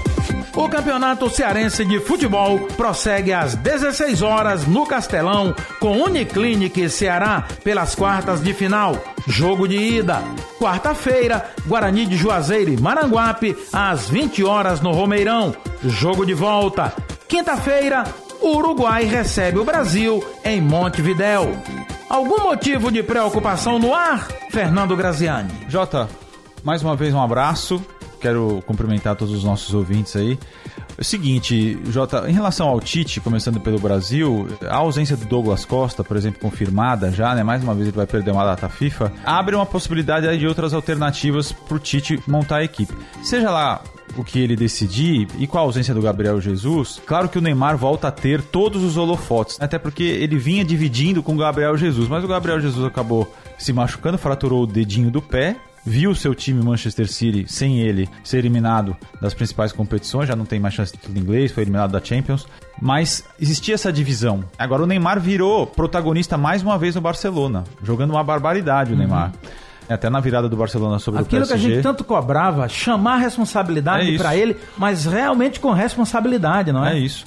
S2: O Campeonato Cearense de Futebol prossegue às 16 horas no Castelão, com Uniclinic Ceará pelas quartas de final. Jogo de ida. Quarta-feira, Guarani de Juazeiro e Maranguape, às 20 horas no Romeirão. Jogo de volta. Quinta-feira, o Uruguai recebe o Brasil em Montevidéu. Algum motivo de preocupação no ar, Fernando Graziani?
S8: Jota, mais uma vez um abraço. Quero cumprimentar todos os nossos ouvintes aí. É o seguinte, Jota, em relação ao Tite, começando pelo Brasil, a ausência do Douglas Costa, por exemplo, confirmada já, né? Mais uma vez ele vai perder uma data FIFA, abre uma possibilidade aí de outras alternativas para o Tite montar a equipe. Seja lá o que ele decidir, e com a ausência do Gabriel Jesus, claro que o Neymar volta a ter todos os holofotes, até porque ele vinha dividindo com o Gabriel Jesus, mas o Gabriel Jesus acabou se machucando, fraturou o dedinho do pé, viu seu time Manchester City, sem ele, ser eliminado das principais competições, já não tem mais chance de título inglês, foi eliminado da Champions, mas existia essa divisão. Agora o Neymar virou protagonista mais uma vez no Barcelona, jogando uma barbaridade o Neymar. Até na virada do Barcelona sobre o PSG.
S2: Aquilo que a gente tanto cobrava, chamar a responsabilidade para ele, mas realmente com responsabilidade, não é?
S8: É isso.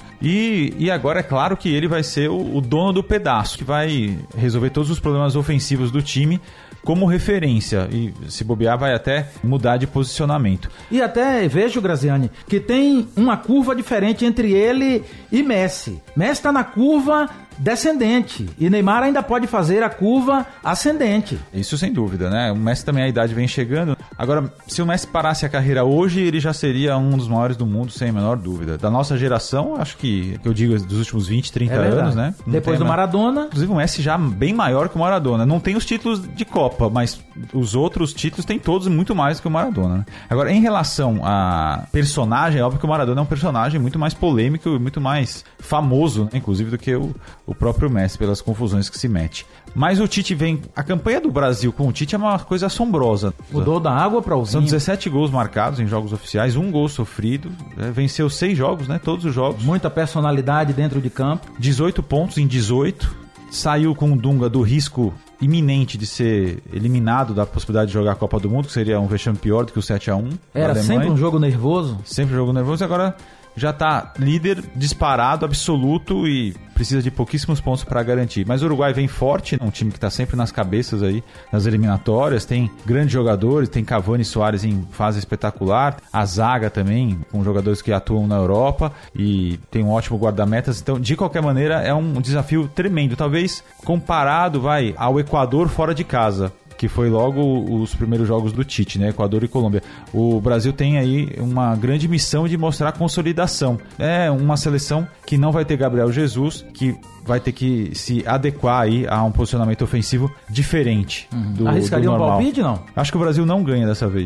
S8: E agora é claro que ele vai ser o dono do pedaço, que vai resolver todos os problemas ofensivos do time como referência, e se bobear vai até mudar de posicionamento.
S2: E até vejo, Graziani, que tem uma curva diferente entre ele e Messi. Messi está na curva descendente e Neymar ainda pode fazer a curva ascendente.
S8: Isso sem dúvida, né? O Messi também, a idade vem chegando. Agora, se o Messi parasse a carreira hoje, ele já seria um dos maiores do mundo, sem a menor dúvida. Da nossa geração, acho que eu digo dos últimos 20, 30 anos, né? Não
S2: depois do Maradona.
S8: Inclusive o Messi já bem maior que o Maradona. Não tem os títulos de Copa, mas os outros títulos tem todos muito mais que o Maradona, né? Agora, em relação a personagem, é óbvio que o Maradona é um personagem muito mais polêmico e muito mais famoso, né? Inclusive, do que o próprio Messi, pelas confusões que se mete. Mas o Tite vem... A campanha do Brasil com o Tite é uma coisa assombrosa.
S2: Mudou da água para o vinho.
S8: São 17 gols marcados em jogos oficiais, 1 gol sofrido. Venceu 6 jogos, né? Todos os jogos.
S2: Muita personalidade dentro de campo.
S8: 18 pontos em 18. Saiu com o Dunga do risco iminente de ser eliminado da possibilidade de jogar a Copa do Mundo, que seria um vexame pior do que o 7-1.
S2: Era sempre um jogo nervoso.
S8: Sempre um jogo nervoso. E agora já está líder disparado, absoluto, e precisa de pouquíssimos pontos para garantir. Mas o Uruguai vem forte, um time que está sempre nas cabeças aí, nas eliminatórias, tem grandes jogadores, tem Cavani e Soares em fase espetacular, a zaga também, com jogadores que atuam na Europa, e tem um ótimo guarda-metas. Então, de qualquer maneira, é um desafio tremendo, talvez comparado ao Equador fora de casa, que foi logo os primeiros jogos do Tite, né? Equador e Colômbia. O Brasil tem aí uma grande missão de mostrar consolidação. É uma seleção que não vai ter Gabriel Jesus, que vai ter que se adequar aí a um posicionamento ofensivo diferente do normal.
S2: Arriscaria um palpite, não?
S8: Acho que o Brasil não ganha dessa vez.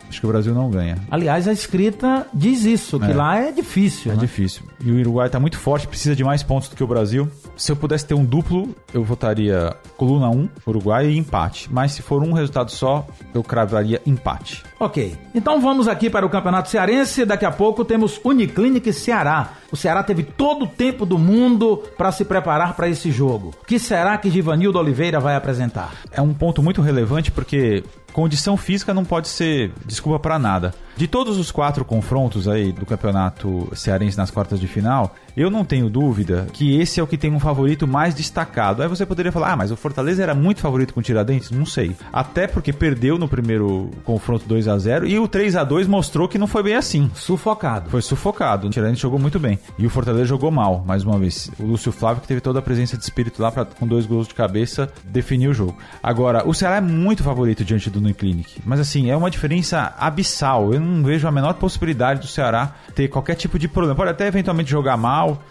S8: Acho que o Brasil não ganha.
S2: Aliás, a escrita diz isso, que lá é difícil.
S8: É difícil. E o Uruguai está muito forte, precisa de mais pontos do que o Brasil. Se eu pudesse ter um duplo, eu votaria coluna 1, Uruguai, e empate. Mas se for um resultado só, eu cravaria empate.
S2: Ok. Então vamos aqui para o Campeonato Cearense. Daqui a pouco temos Uniclinic e Ceará. O Ceará teve todo o tempo do mundo para se preparar para esse jogo. O que será que Givanildo Oliveira vai apresentar?
S8: É um ponto muito relevante porque condição física não pode ser desculpa para nada. De todos os 4 confrontos aí do Campeonato Cearense nas quartas de final, eu não tenho dúvida que esse é o que tem um favorito mais destacado. Aí você poderia falar, mas o Fortaleza era muito favorito com o Tiradentes? Não sei. Até porque perdeu no primeiro confronto 2-0 e o 3-2 mostrou que não foi bem assim.
S2: Sufocado.
S8: Foi sufocado. O Tiradentes jogou muito bem. E o Fortaleza jogou mal, mais uma vez. O Lúcio Flávio, que teve toda a presença de espírito lá, com 2 gols de cabeça, definiu o jogo. Agora, o Ceará é muito favorito diante do Uniclinic. Mas assim, é uma diferença abissal. Eu não vejo a menor possibilidade do Ceará ter qualquer tipo de problema. Pode até eventualmente jogar mal.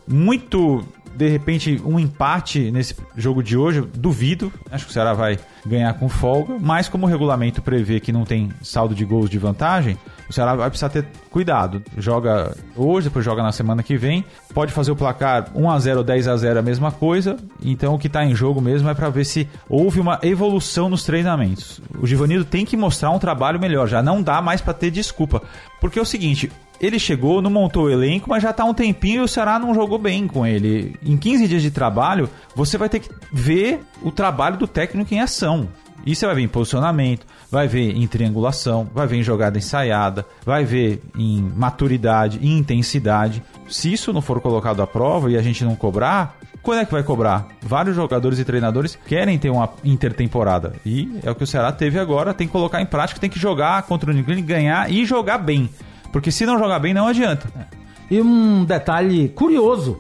S8: Muito, de repente, um empate nesse jogo de hoje, eu duvido. Acho que o Ceará vai ganhar com folga. Mas como o regulamento prevê que não tem saldo de gols de vantagem, o Ceará vai precisar ter cuidado. Joga hoje, depois joga na semana que vem. Pode fazer o placar 1-0 ou 10-0 a mesma coisa. Então o que está em jogo mesmo é para ver se houve uma evolução nos treinamentos. O Givanildo tem que mostrar um trabalho melhor. Já não dá mais para ter desculpa. Porque é o seguinte, ele chegou, não montou o elenco, mas já está há um tempinho e o Ceará não jogou bem com ele. Em 15 dias de trabalho, você vai ter que ver o trabalho do técnico em ação. E você vai ver em posicionamento, vai ver em triangulação, vai ver em jogada ensaiada, vai ver em maturidade, em intensidade. Se isso não for colocado à prova e a gente não cobrar, quando é que vai cobrar? Vários jogadores e treinadores querem ter uma intertemporada. E é o que o Ceará teve agora, tem que colocar em prática, tem que jogar contra o Uniclinic, ganhar e jogar bem. Porque se não jogar bem, não adianta.
S2: E um detalhe curioso,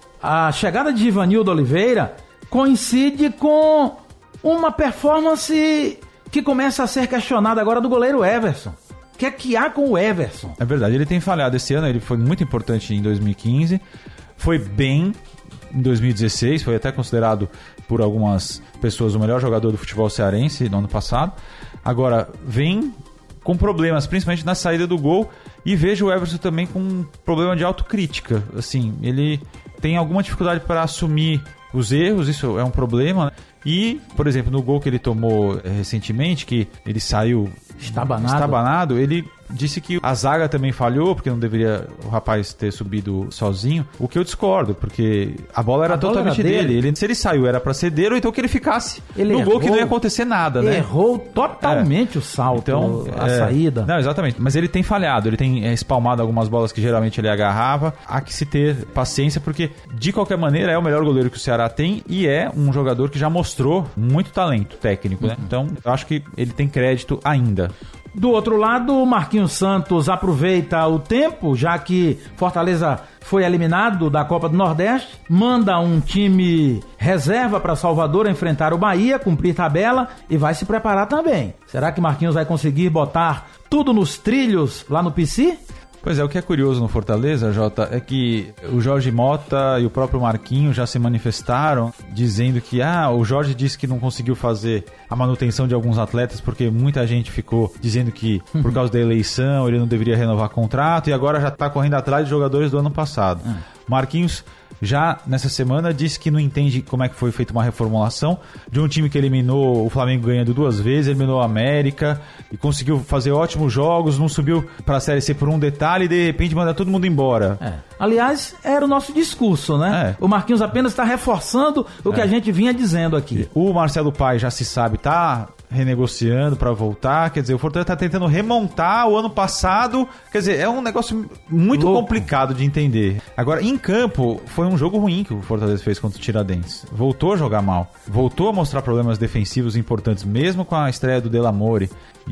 S2: a chegada de Givanildo Oliveira coincide com uma performance que começa a ser questionada agora do goleiro Everson. O que é que há com o Everson?
S8: É verdade, ele tem falhado esse ano, ele foi muito importante em 2015, foi bem em 2016, foi até considerado por algumas pessoas o melhor jogador do futebol cearense no ano passado. Agora, vem com problemas, principalmente na saída do gol, e vejo o Everson também com um problema de autocrítica. Assim, ele tem alguma dificuldade para assumir os erros, isso é um problema, né? E, por exemplo, no gol que ele tomou recentemente, que ele saiu estabanado, ele disse que a zaga também falhou, porque não deveria o rapaz ter subido sozinho. O que eu discordo, porque a bola era totalmente dele. Se ele saiu, era pra ser dele, ou então que ele ficasse no gol, que não ia acontecer nada, né?
S2: Errou totalmente o salto, então, a saída.
S8: Não, exatamente. Mas ele tem falhado, ele tem espalmado algumas bolas que geralmente ele agarrava. Há que se ter paciência, porque de qualquer maneira é o melhor goleiro que o Ceará tem e é um jogador que já mostrou muito talento técnico, né? Então, eu acho que ele tem crédito ainda.
S2: Do outro lado, o Marquinhos Santos aproveita o tempo, já que Fortaleza foi eliminado da Copa do Nordeste, manda um time reserva para Salvador enfrentar o Bahia, cumprir tabela e vai se preparar também. Será que Marquinhos vai conseguir botar tudo nos trilhos lá no PC?
S8: Pois é, o que é curioso no Fortaleza, Jota, é que o Jorge Mota e o próprio Marquinhos já se manifestaram dizendo que o Jorge disse que não conseguiu fazer a manutenção de alguns atletas porque muita gente ficou dizendo que por causa da eleição ele não deveria renovar contrato e agora já está correndo atrás de jogadores do ano passado. Marquinhos já nessa semana disse que não entende como é que foi feita uma reformulação de um time que eliminou o Flamengo ganhando 2 vezes, eliminou a América e conseguiu fazer ótimos jogos, não subiu para a Série C por um detalhe e de repente manda todo mundo embora.
S2: Aliás, era o nosso discurso, né? O Marquinhos apenas está reforçando o que a gente vinha dizendo aqui.
S8: O Marcelo Paes já se sabe, tá renegociando para voltar, quer dizer, o Fortaleza tá tentando remontar o ano passado, quer dizer, é um negócio muito complicado de entender. Agora, em campo, foi um jogo ruim que o Fortaleza fez contra o Tiradentes. Voltou a jogar mal, voltou a mostrar problemas defensivos importantes, mesmo com a estreia do Delamore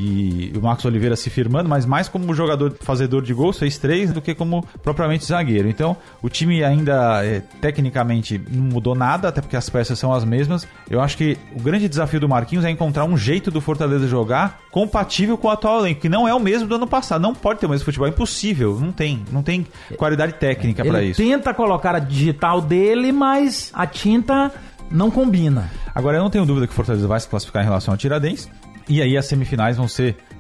S8: e o Marcos Oliveira se firmando, mas mais como jogador fazedor de gols, fez 3, do que como propriamente zagueiro. Então, o time ainda, tecnicamente, não mudou nada, até porque as peças são as mesmas. Eu acho que o grande desafio do Marquinhos é encontrar um jeito do Fortaleza jogar compatível com o atual elenco, que não é o mesmo do ano passado. Não pode ter o mesmo futebol, é impossível. Não tem qualidade técnica para isso.
S2: Ele tenta colocar a digital dele, mas a tinta não combina.
S8: Agora, eu não tenho dúvida que o Fortaleza vai se classificar em relação ao Tiradentes. E aí as semifinais vão ser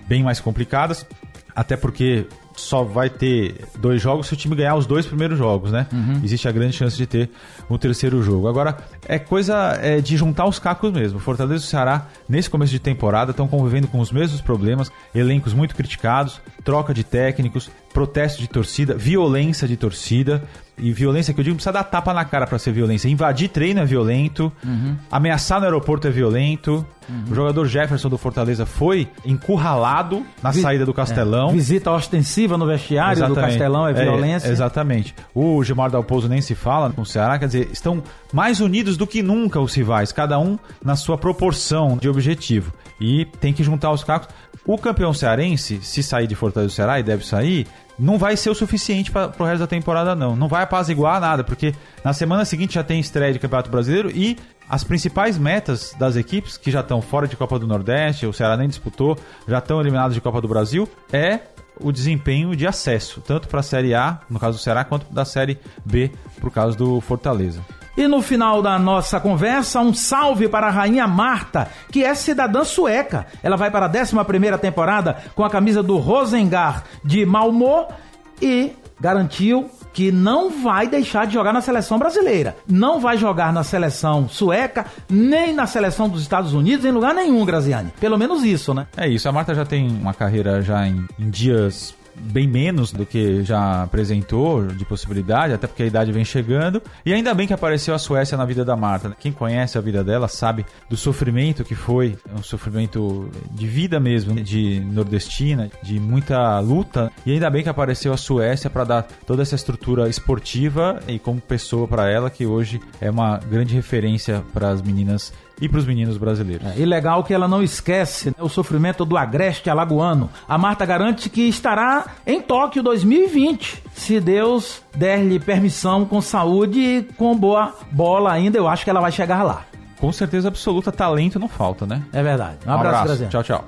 S8: bem mais complicadas, até porque só vai ter 2 jogos se o time ganhar os 2 primeiros jogos, né? Existe a grande chance de ter um terceiro jogo. Agora, é coisa de juntar os cacos mesmo. Fortaleza e o Ceará, nesse começo de temporada, estão convivendo com os mesmos problemas, elencos muito criticados, troca de técnicos, protesto de torcida, violência de torcida. E violência que eu digo, não precisa dar tapa na cara pra ser violência. Invadir treino é violento, ameaçar no aeroporto é violento. O jogador Jefferson do Fortaleza foi encurralado na saída do Castelão.
S2: Visita ostensiva no vestiário do Castelão é violência.
S8: Exatamente. O Gilmar Dalpozo nem se fala com o Ceará, quer dizer, estão mais unidos do que nunca os rivais, cada um na sua proporção de objetivo. E tem que juntar os cacos. O campeão cearense, se sair de Fortaleza do Ceará, e deve sair, não vai ser o suficiente para o resto da temporada, não. Não vai apaziguar nada, porque na semana seguinte já tem estreia de Campeonato Brasileiro e as principais metas das equipes que já estão fora de Copa do Nordeste, o Ceará nem disputou, já estão eliminados de Copa do Brasil, é o desempenho de acesso, tanto para a Série A, no caso do Ceará, quanto da Série B, por causa do Fortaleza.
S2: E no final da nossa conversa, um salve para a rainha Marta, que é cidadã sueca. Ela vai para a 11ª temporada com a camisa do Rosengård de Malmö e garantiu que não vai deixar de jogar na seleção brasileira. Não vai jogar na seleção sueca, nem na seleção dos Estados Unidos, em lugar nenhum, Graziani. Pelo menos isso, né?
S8: É isso, a Marta já tem uma carreira já em dias bem menos do que já apresentou de possibilidade, até porque a idade vem chegando, e ainda bem que apareceu a Suécia na vida da Marta. Quem conhece a vida dela sabe do sofrimento que foi, um sofrimento de vida mesmo, de nordestina, de muita luta, e ainda bem que apareceu a Suécia para dar toda essa estrutura esportiva e como pessoa para ela, que hoje é uma grande referência para as meninas e para os meninos brasileiros.
S2: E legal que ela não esquece, né, o sofrimento do agreste alagoano. A Marta garante que estará em Tóquio 2020, se Deus der-lhe permissão, com saúde e com boa bola ainda, eu acho que ela vai chegar lá.
S8: Com certeza absoluta, talento não falta, né?
S2: É verdade. Um abraço, Graziano.
S8: Tchau, tchau.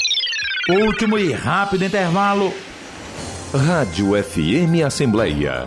S2: Último e rápido intervalo.
S1: Rádio FM Assembleia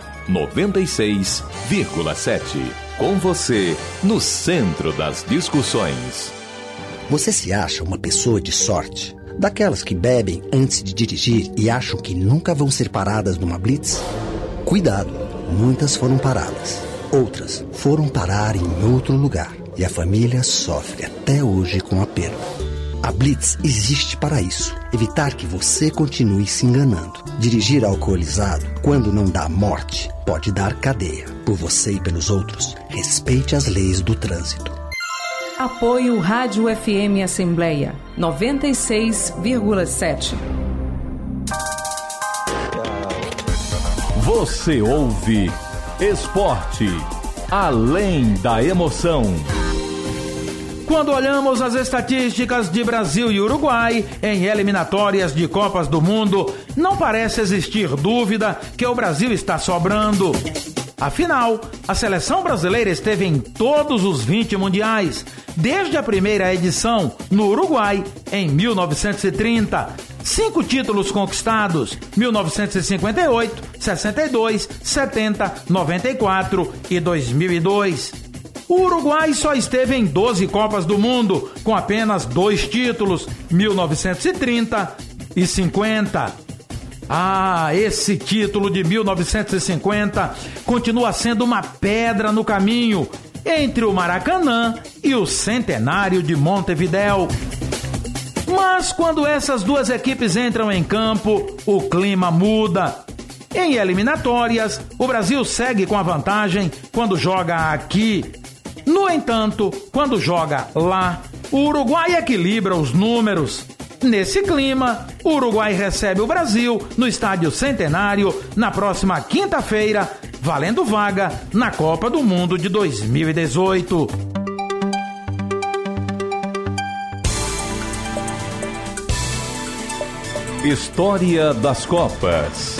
S1: 96,7. Com você, no centro das discussões.
S14: Você se acha uma pessoa de sorte? Daquelas que bebem antes de dirigir e acham que nunca vão ser paradas numa blitz? Cuidado, muitas foram paradas. Outras foram parar em outro lugar. E a família sofre até hoje com a perda. A Blitz existe para isso, evitar que você continue se enganando. Dirigir alcoolizado, quando não dá morte, pode dar cadeia. Por você e pelos outros, respeite as leis do trânsito.
S10: Apoio Rádio FM Assembleia 96,7.
S1: Você ouve Esporte, além da emoção.
S2: Quando olhamos as estatísticas de Brasil e Uruguai em eliminatórias de Copas do Mundo, não parece existir dúvida que o Brasil está sobrando. Afinal, a seleção brasileira esteve em todos os 20 mundiais, desde a primeira edição no Uruguai, em 1930. 5 títulos conquistados, 1958, 62, 70, 94 e 2002. O Uruguai só esteve em 12 Copas do Mundo, com apenas 2 títulos, 1930 e 50. Esse título de 1950 continua sendo uma pedra no caminho entre o Maracanã e o Centenário de Montevidéu. Mas quando essas duas equipes entram em campo, o clima muda. Em eliminatórias, o Brasil segue com a vantagem quando joga aqui. No entanto, quando joga lá, o Uruguai equilibra os números. Nesse clima, o Uruguai recebe o Brasil no Estádio Centenário na próxima quinta-feira, valendo vaga na Copa do Mundo de 2018.
S1: História das Copas.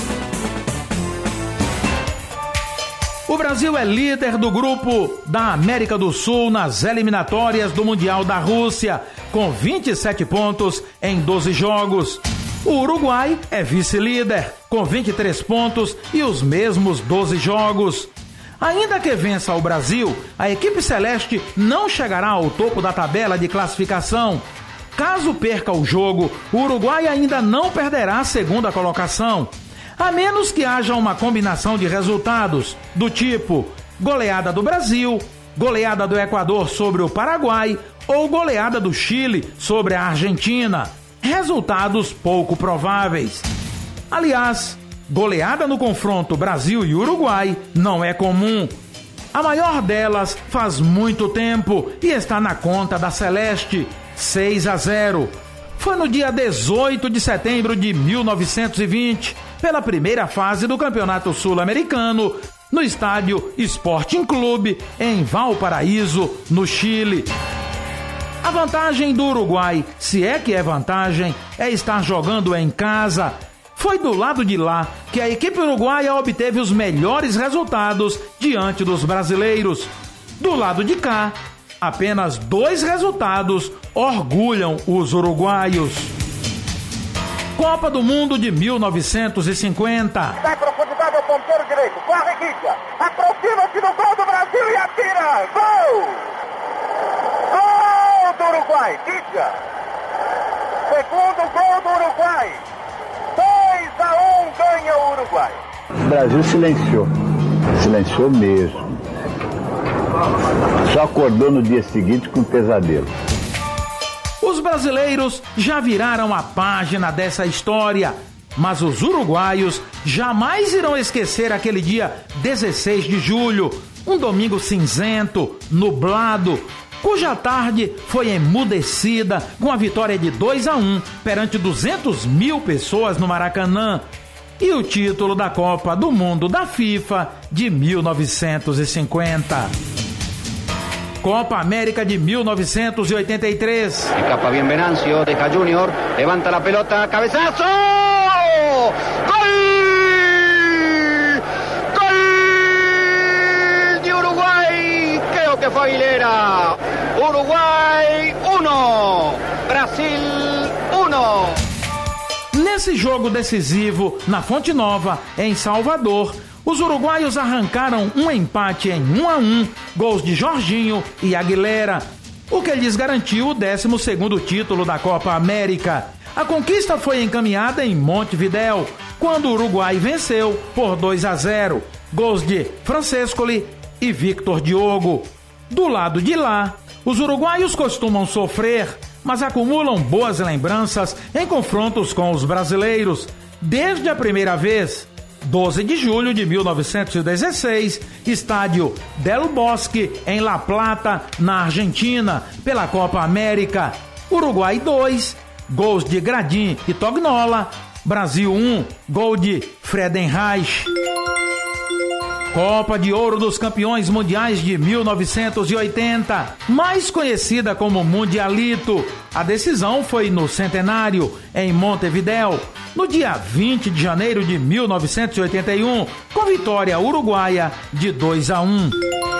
S2: O Brasil é líder do grupo da América do Sul nas eliminatórias do Mundial da Rússia, com 27 pontos em 12 jogos. O Uruguai é vice-líder, com 23 pontos e os mesmos 12 jogos. Ainda que vença o Brasil, a equipe celeste não chegará ao topo da tabela de classificação. Caso perca o jogo, o Uruguai ainda não perderá a segunda colocação, a menos que haja uma combinação de resultados do tipo goleada do Brasil, goleada do Equador sobre o Paraguai ou goleada do Chile sobre a Argentina. Resultados pouco prováveis. Aliás, goleada no confronto Brasil e Uruguai não é comum. A maior delas faz muito tempo e está na conta da Celeste, 6-0. Foi no dia 18 de setembro de 1920, pela primeira fase do Campeonato Sul-Americano, no estádio Sporting Clube, em Valparaíso, no Chile. A vantagem do Uruguai, se é que é vantagem, é estar jogando em casa. Foi do lado de lá que a equipe uruguaia obteve os melhores resultados diante dos brasileiros. Do lado de cá, apenas 2 resultados orgulham os uruguaios. Copa do Mundo de 1950.
S15: Dá em profundidade ao ponteiro direito, corre Guidia, aproxima-se do gol do Brasil e atira! Gol! Gol do Uruguai, Guidia! Segundo gol do Uruguai! 2-1 ganha o Uruguai.
S16: O Brasil silenciou mesmo. Só acordou no dia seguinte com um pesadelo.
S2: Os brasileiros já viraram a página dessa história, mas os uruguaios jamais irão esquecer aquele dia 16 de julho, um domingo cinzento, nublado, cuja tarde foi emudecida com a vitória de 2-1 perante 200 mil pessoas no Maracanã e o título da Copa do Mundo da FIFA de 1950. Copa América de 1983.
S17: Escapa bien Venancio, deja Junior, levanta la pelota, cabezazo! ¡Gol! ¡Gol de Uruguay! Creo que fue Aguilera. Uruguai 1, Brasil 1.
S2: Nesse jogo decisivo, na Fonte Nova, em Salvador, os uruguaios arrancaram um empate em 1-1, gols de Jorginho e Aguilera, o que lhes garantiu o 12º título da Copa América. A conquista foi encaminhada em Montevidéu, quando o Uruguai venceu por 2-0, gols de Francescoli e Victor Diogo. Do lado de lá, os uruguaios costumam sofrer, mas acumulam boas lembranças em confrontos com os brasileiros, desde a primeira vez. 12 de julho de 1916, estádio Del Bosque, em La Plata, na Argentina, pela Copa América. Uruguai 2, gols de Gradim e Tognola. Brasil 1, gol de Friedenreich. Copa de Ouro dos Campeões Mundiais de 1980, mais conhecida como Mundialito. A decisão foi no Centenário, em Montevidéu, no dia 20 de janeiro de 1981, com vitória uruguaia de 2-1.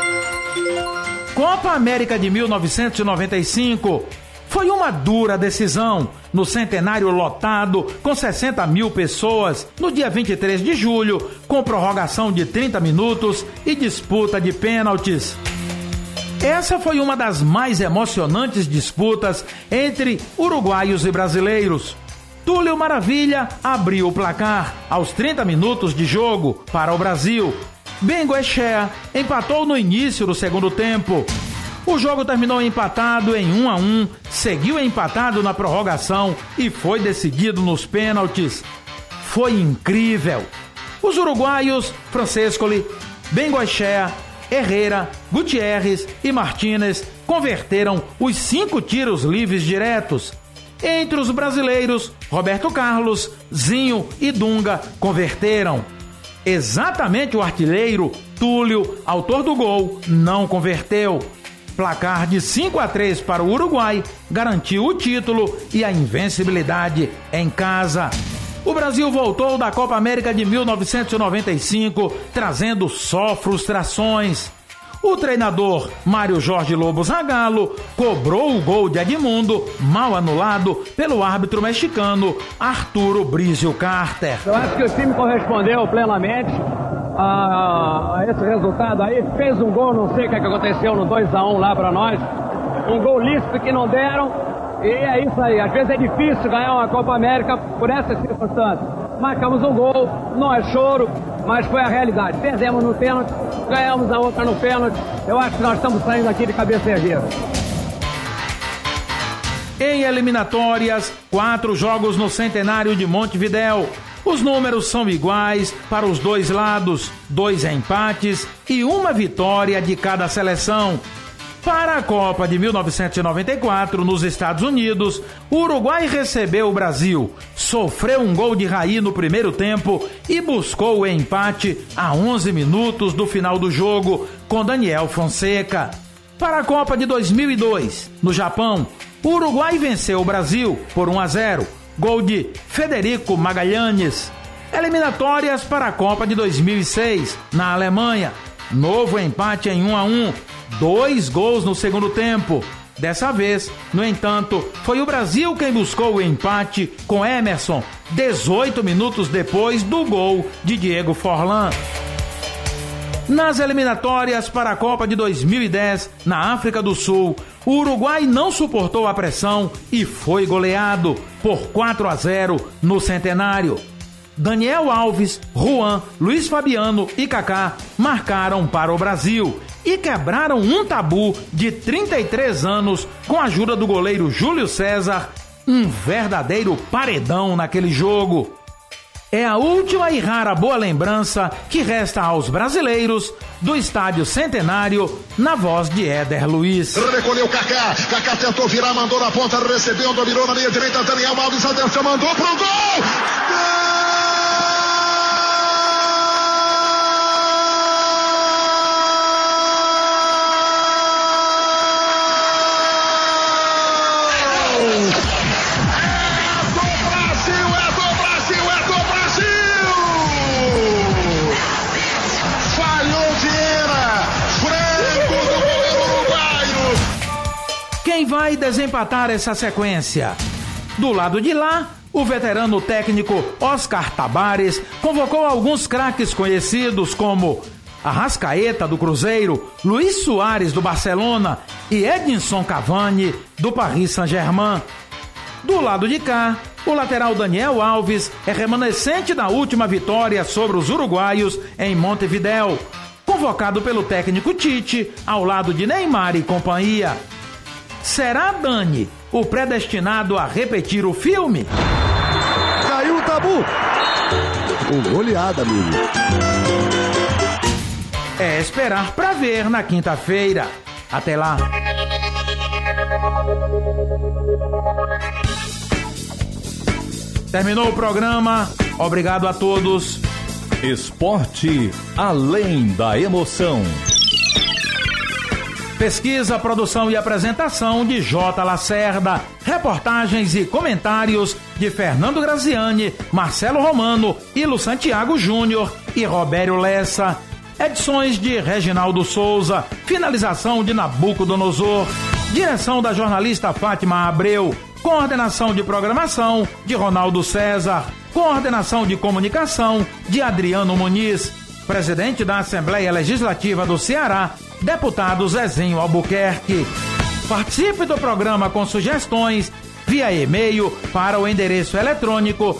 S2: Copa América de 1995. Foi uma dura decisão, no Centenário lotado, com 60 mil pessoas, no dia 23 de julho, com prorrogação de 30 minutos e disputa de pênaltis. Essa foi uma das mais emocionantes disputas entre uruguaios e brasileiros. Túlio Maravilha abriu o placar aos 30 minutos de jogo para o Brasil. Bengoechea empatou no início do segundo tempo. O jogo terminou empatado em 1-1, seguiu empatado na prorrogação e foi decidido nos pênaltis. Foi incrível. Os uruguaios Francescoli, Bengoechea, Herrera, Gutierrez e Martínez converteram os 5 tiros livres diretos. Entre os brasileiros, Roberto Carlos, Zinho e Dunga converteram. Exatamente o artilheiro, Túlio, autor do gol, não converteu. Placar de 5-3 para o Uruguai garantiu o título e a invencibilidade em casa. O Brasil voltou da Copa América de 1995 trazendo só frustrações. O treinador Mário Jorge Lobo Zagallo cobrou o gol de Edmundo, mal anulado pelo árbitro mexicano Arturo Brizio Carter.
S18: Eu acho que o time correspondeu plenamente a esse resultado aí. Fez um gol, não sei o que aconteceu no 2-1 lá pra nós. Um gol lícito que não deram. E é isso aí, às vezes é difícil ganhar uma Copa América por essas circunstâncias. Marcamos um gol, não é choro, mas foi a realidade. Perdemos no pênalti, ganhamos a outra no pênalti. Eu acho que nós estamos saindo aqui de cabeça erguida.
S2: Em eliminatórias, 4 jogos no Centenário de Montevidéu. Os números são iguais para os dois lados, 2 empates e 1 vitória de cada seleção. Para a Copa de 1994, nos Estados Unidos, o Uruguai recebeu o Brasil, sofreu um gol de Raí no primeiro tempo e buscou o empate a 11 minutos do final do jogo com Daniel Fonseca. Para a Copa de 2002, no Japão, o Uruguai venceu o Brasil por 1-0, gol de Federico Magalhães. Eliminatórias para a Copa de 2006, na Alemanha, novo empate em 1-1, 2 gols no segundo tempo. Dessa vez, no entanto, foi o Brasil quem buscou o empate com Emerson, 18 minutos depois do gol de Diego Forlan. Nas eliminatórias para a Copa de 2010, na África do Sul, o Uruguai não suportou a pressão e foi goleado por 4-0 no Centenário. Daniel Alves, Juan, Luiz Fabiano e Kaká marcaram para o Brasil e quebraram um tabu de 33 anos com a ajuda do goleiro Júlio César, um verdadeiro paredão naquele jogo. É a última e rara boa lembrança que resta aos brasileiros do Estádio Centenário, na voz de Éder Luiz.
S19: Recolheu Kaká, Kaká tentou virar, mandou na ponta, recebeu, dominou na linha direita, Daniel Alves, atenção, mandou pro gol!
S2: Quem vai desempatar essa sequência? Do lado de lá, o veterano técnico Oscar Tabares convocou alguns craques conhecidos como Arrascaeta, do Cruzeiro, Luiz Soares, do Barcelona e Edinson Cavani, do Paris Saint-Germain. Do lado de cá, o lateral Daniel Alves é remanescente da última vitória sobre os uruguaios em Montevidéu, convocado pelo técnico Tite ao lado de Neymar e companhia. Será Dani o predestinado a repetir o filme?
S20: Caiu o tabu! Goleada, amigo.
S2: É esperar pra ver na quinta-feira. Até lá. Terminou o programa. Obrigado a todos.
S1: Esporte além da emoção.
S2: Pesquisa, produção e apresentação de J. Lacerda. Reportagens e comentários de Fernando Graziani, Marcelo Romano, Ilo Santiago Júnior e Robério Lessa. Edições de Reginaldo Souza. Finalização de Nabucodonosor. Direção da jornalista Fátima Abreu. Coordenação de programação de Ronaldo César. Coordenação de comunicação de Adriano Muniz. Presidente da Assembleia Legislativa do Ceará, deputado Zezinho Albuquerque. Participe do programa com sugestões via e-mail para o endereço eletrônico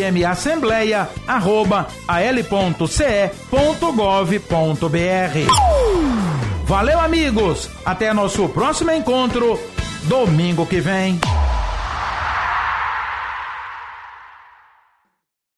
S2: fmassembleia@al.ce.gov.br. Valeu, amigos! Até nosso próximo encontro, domingo que vem.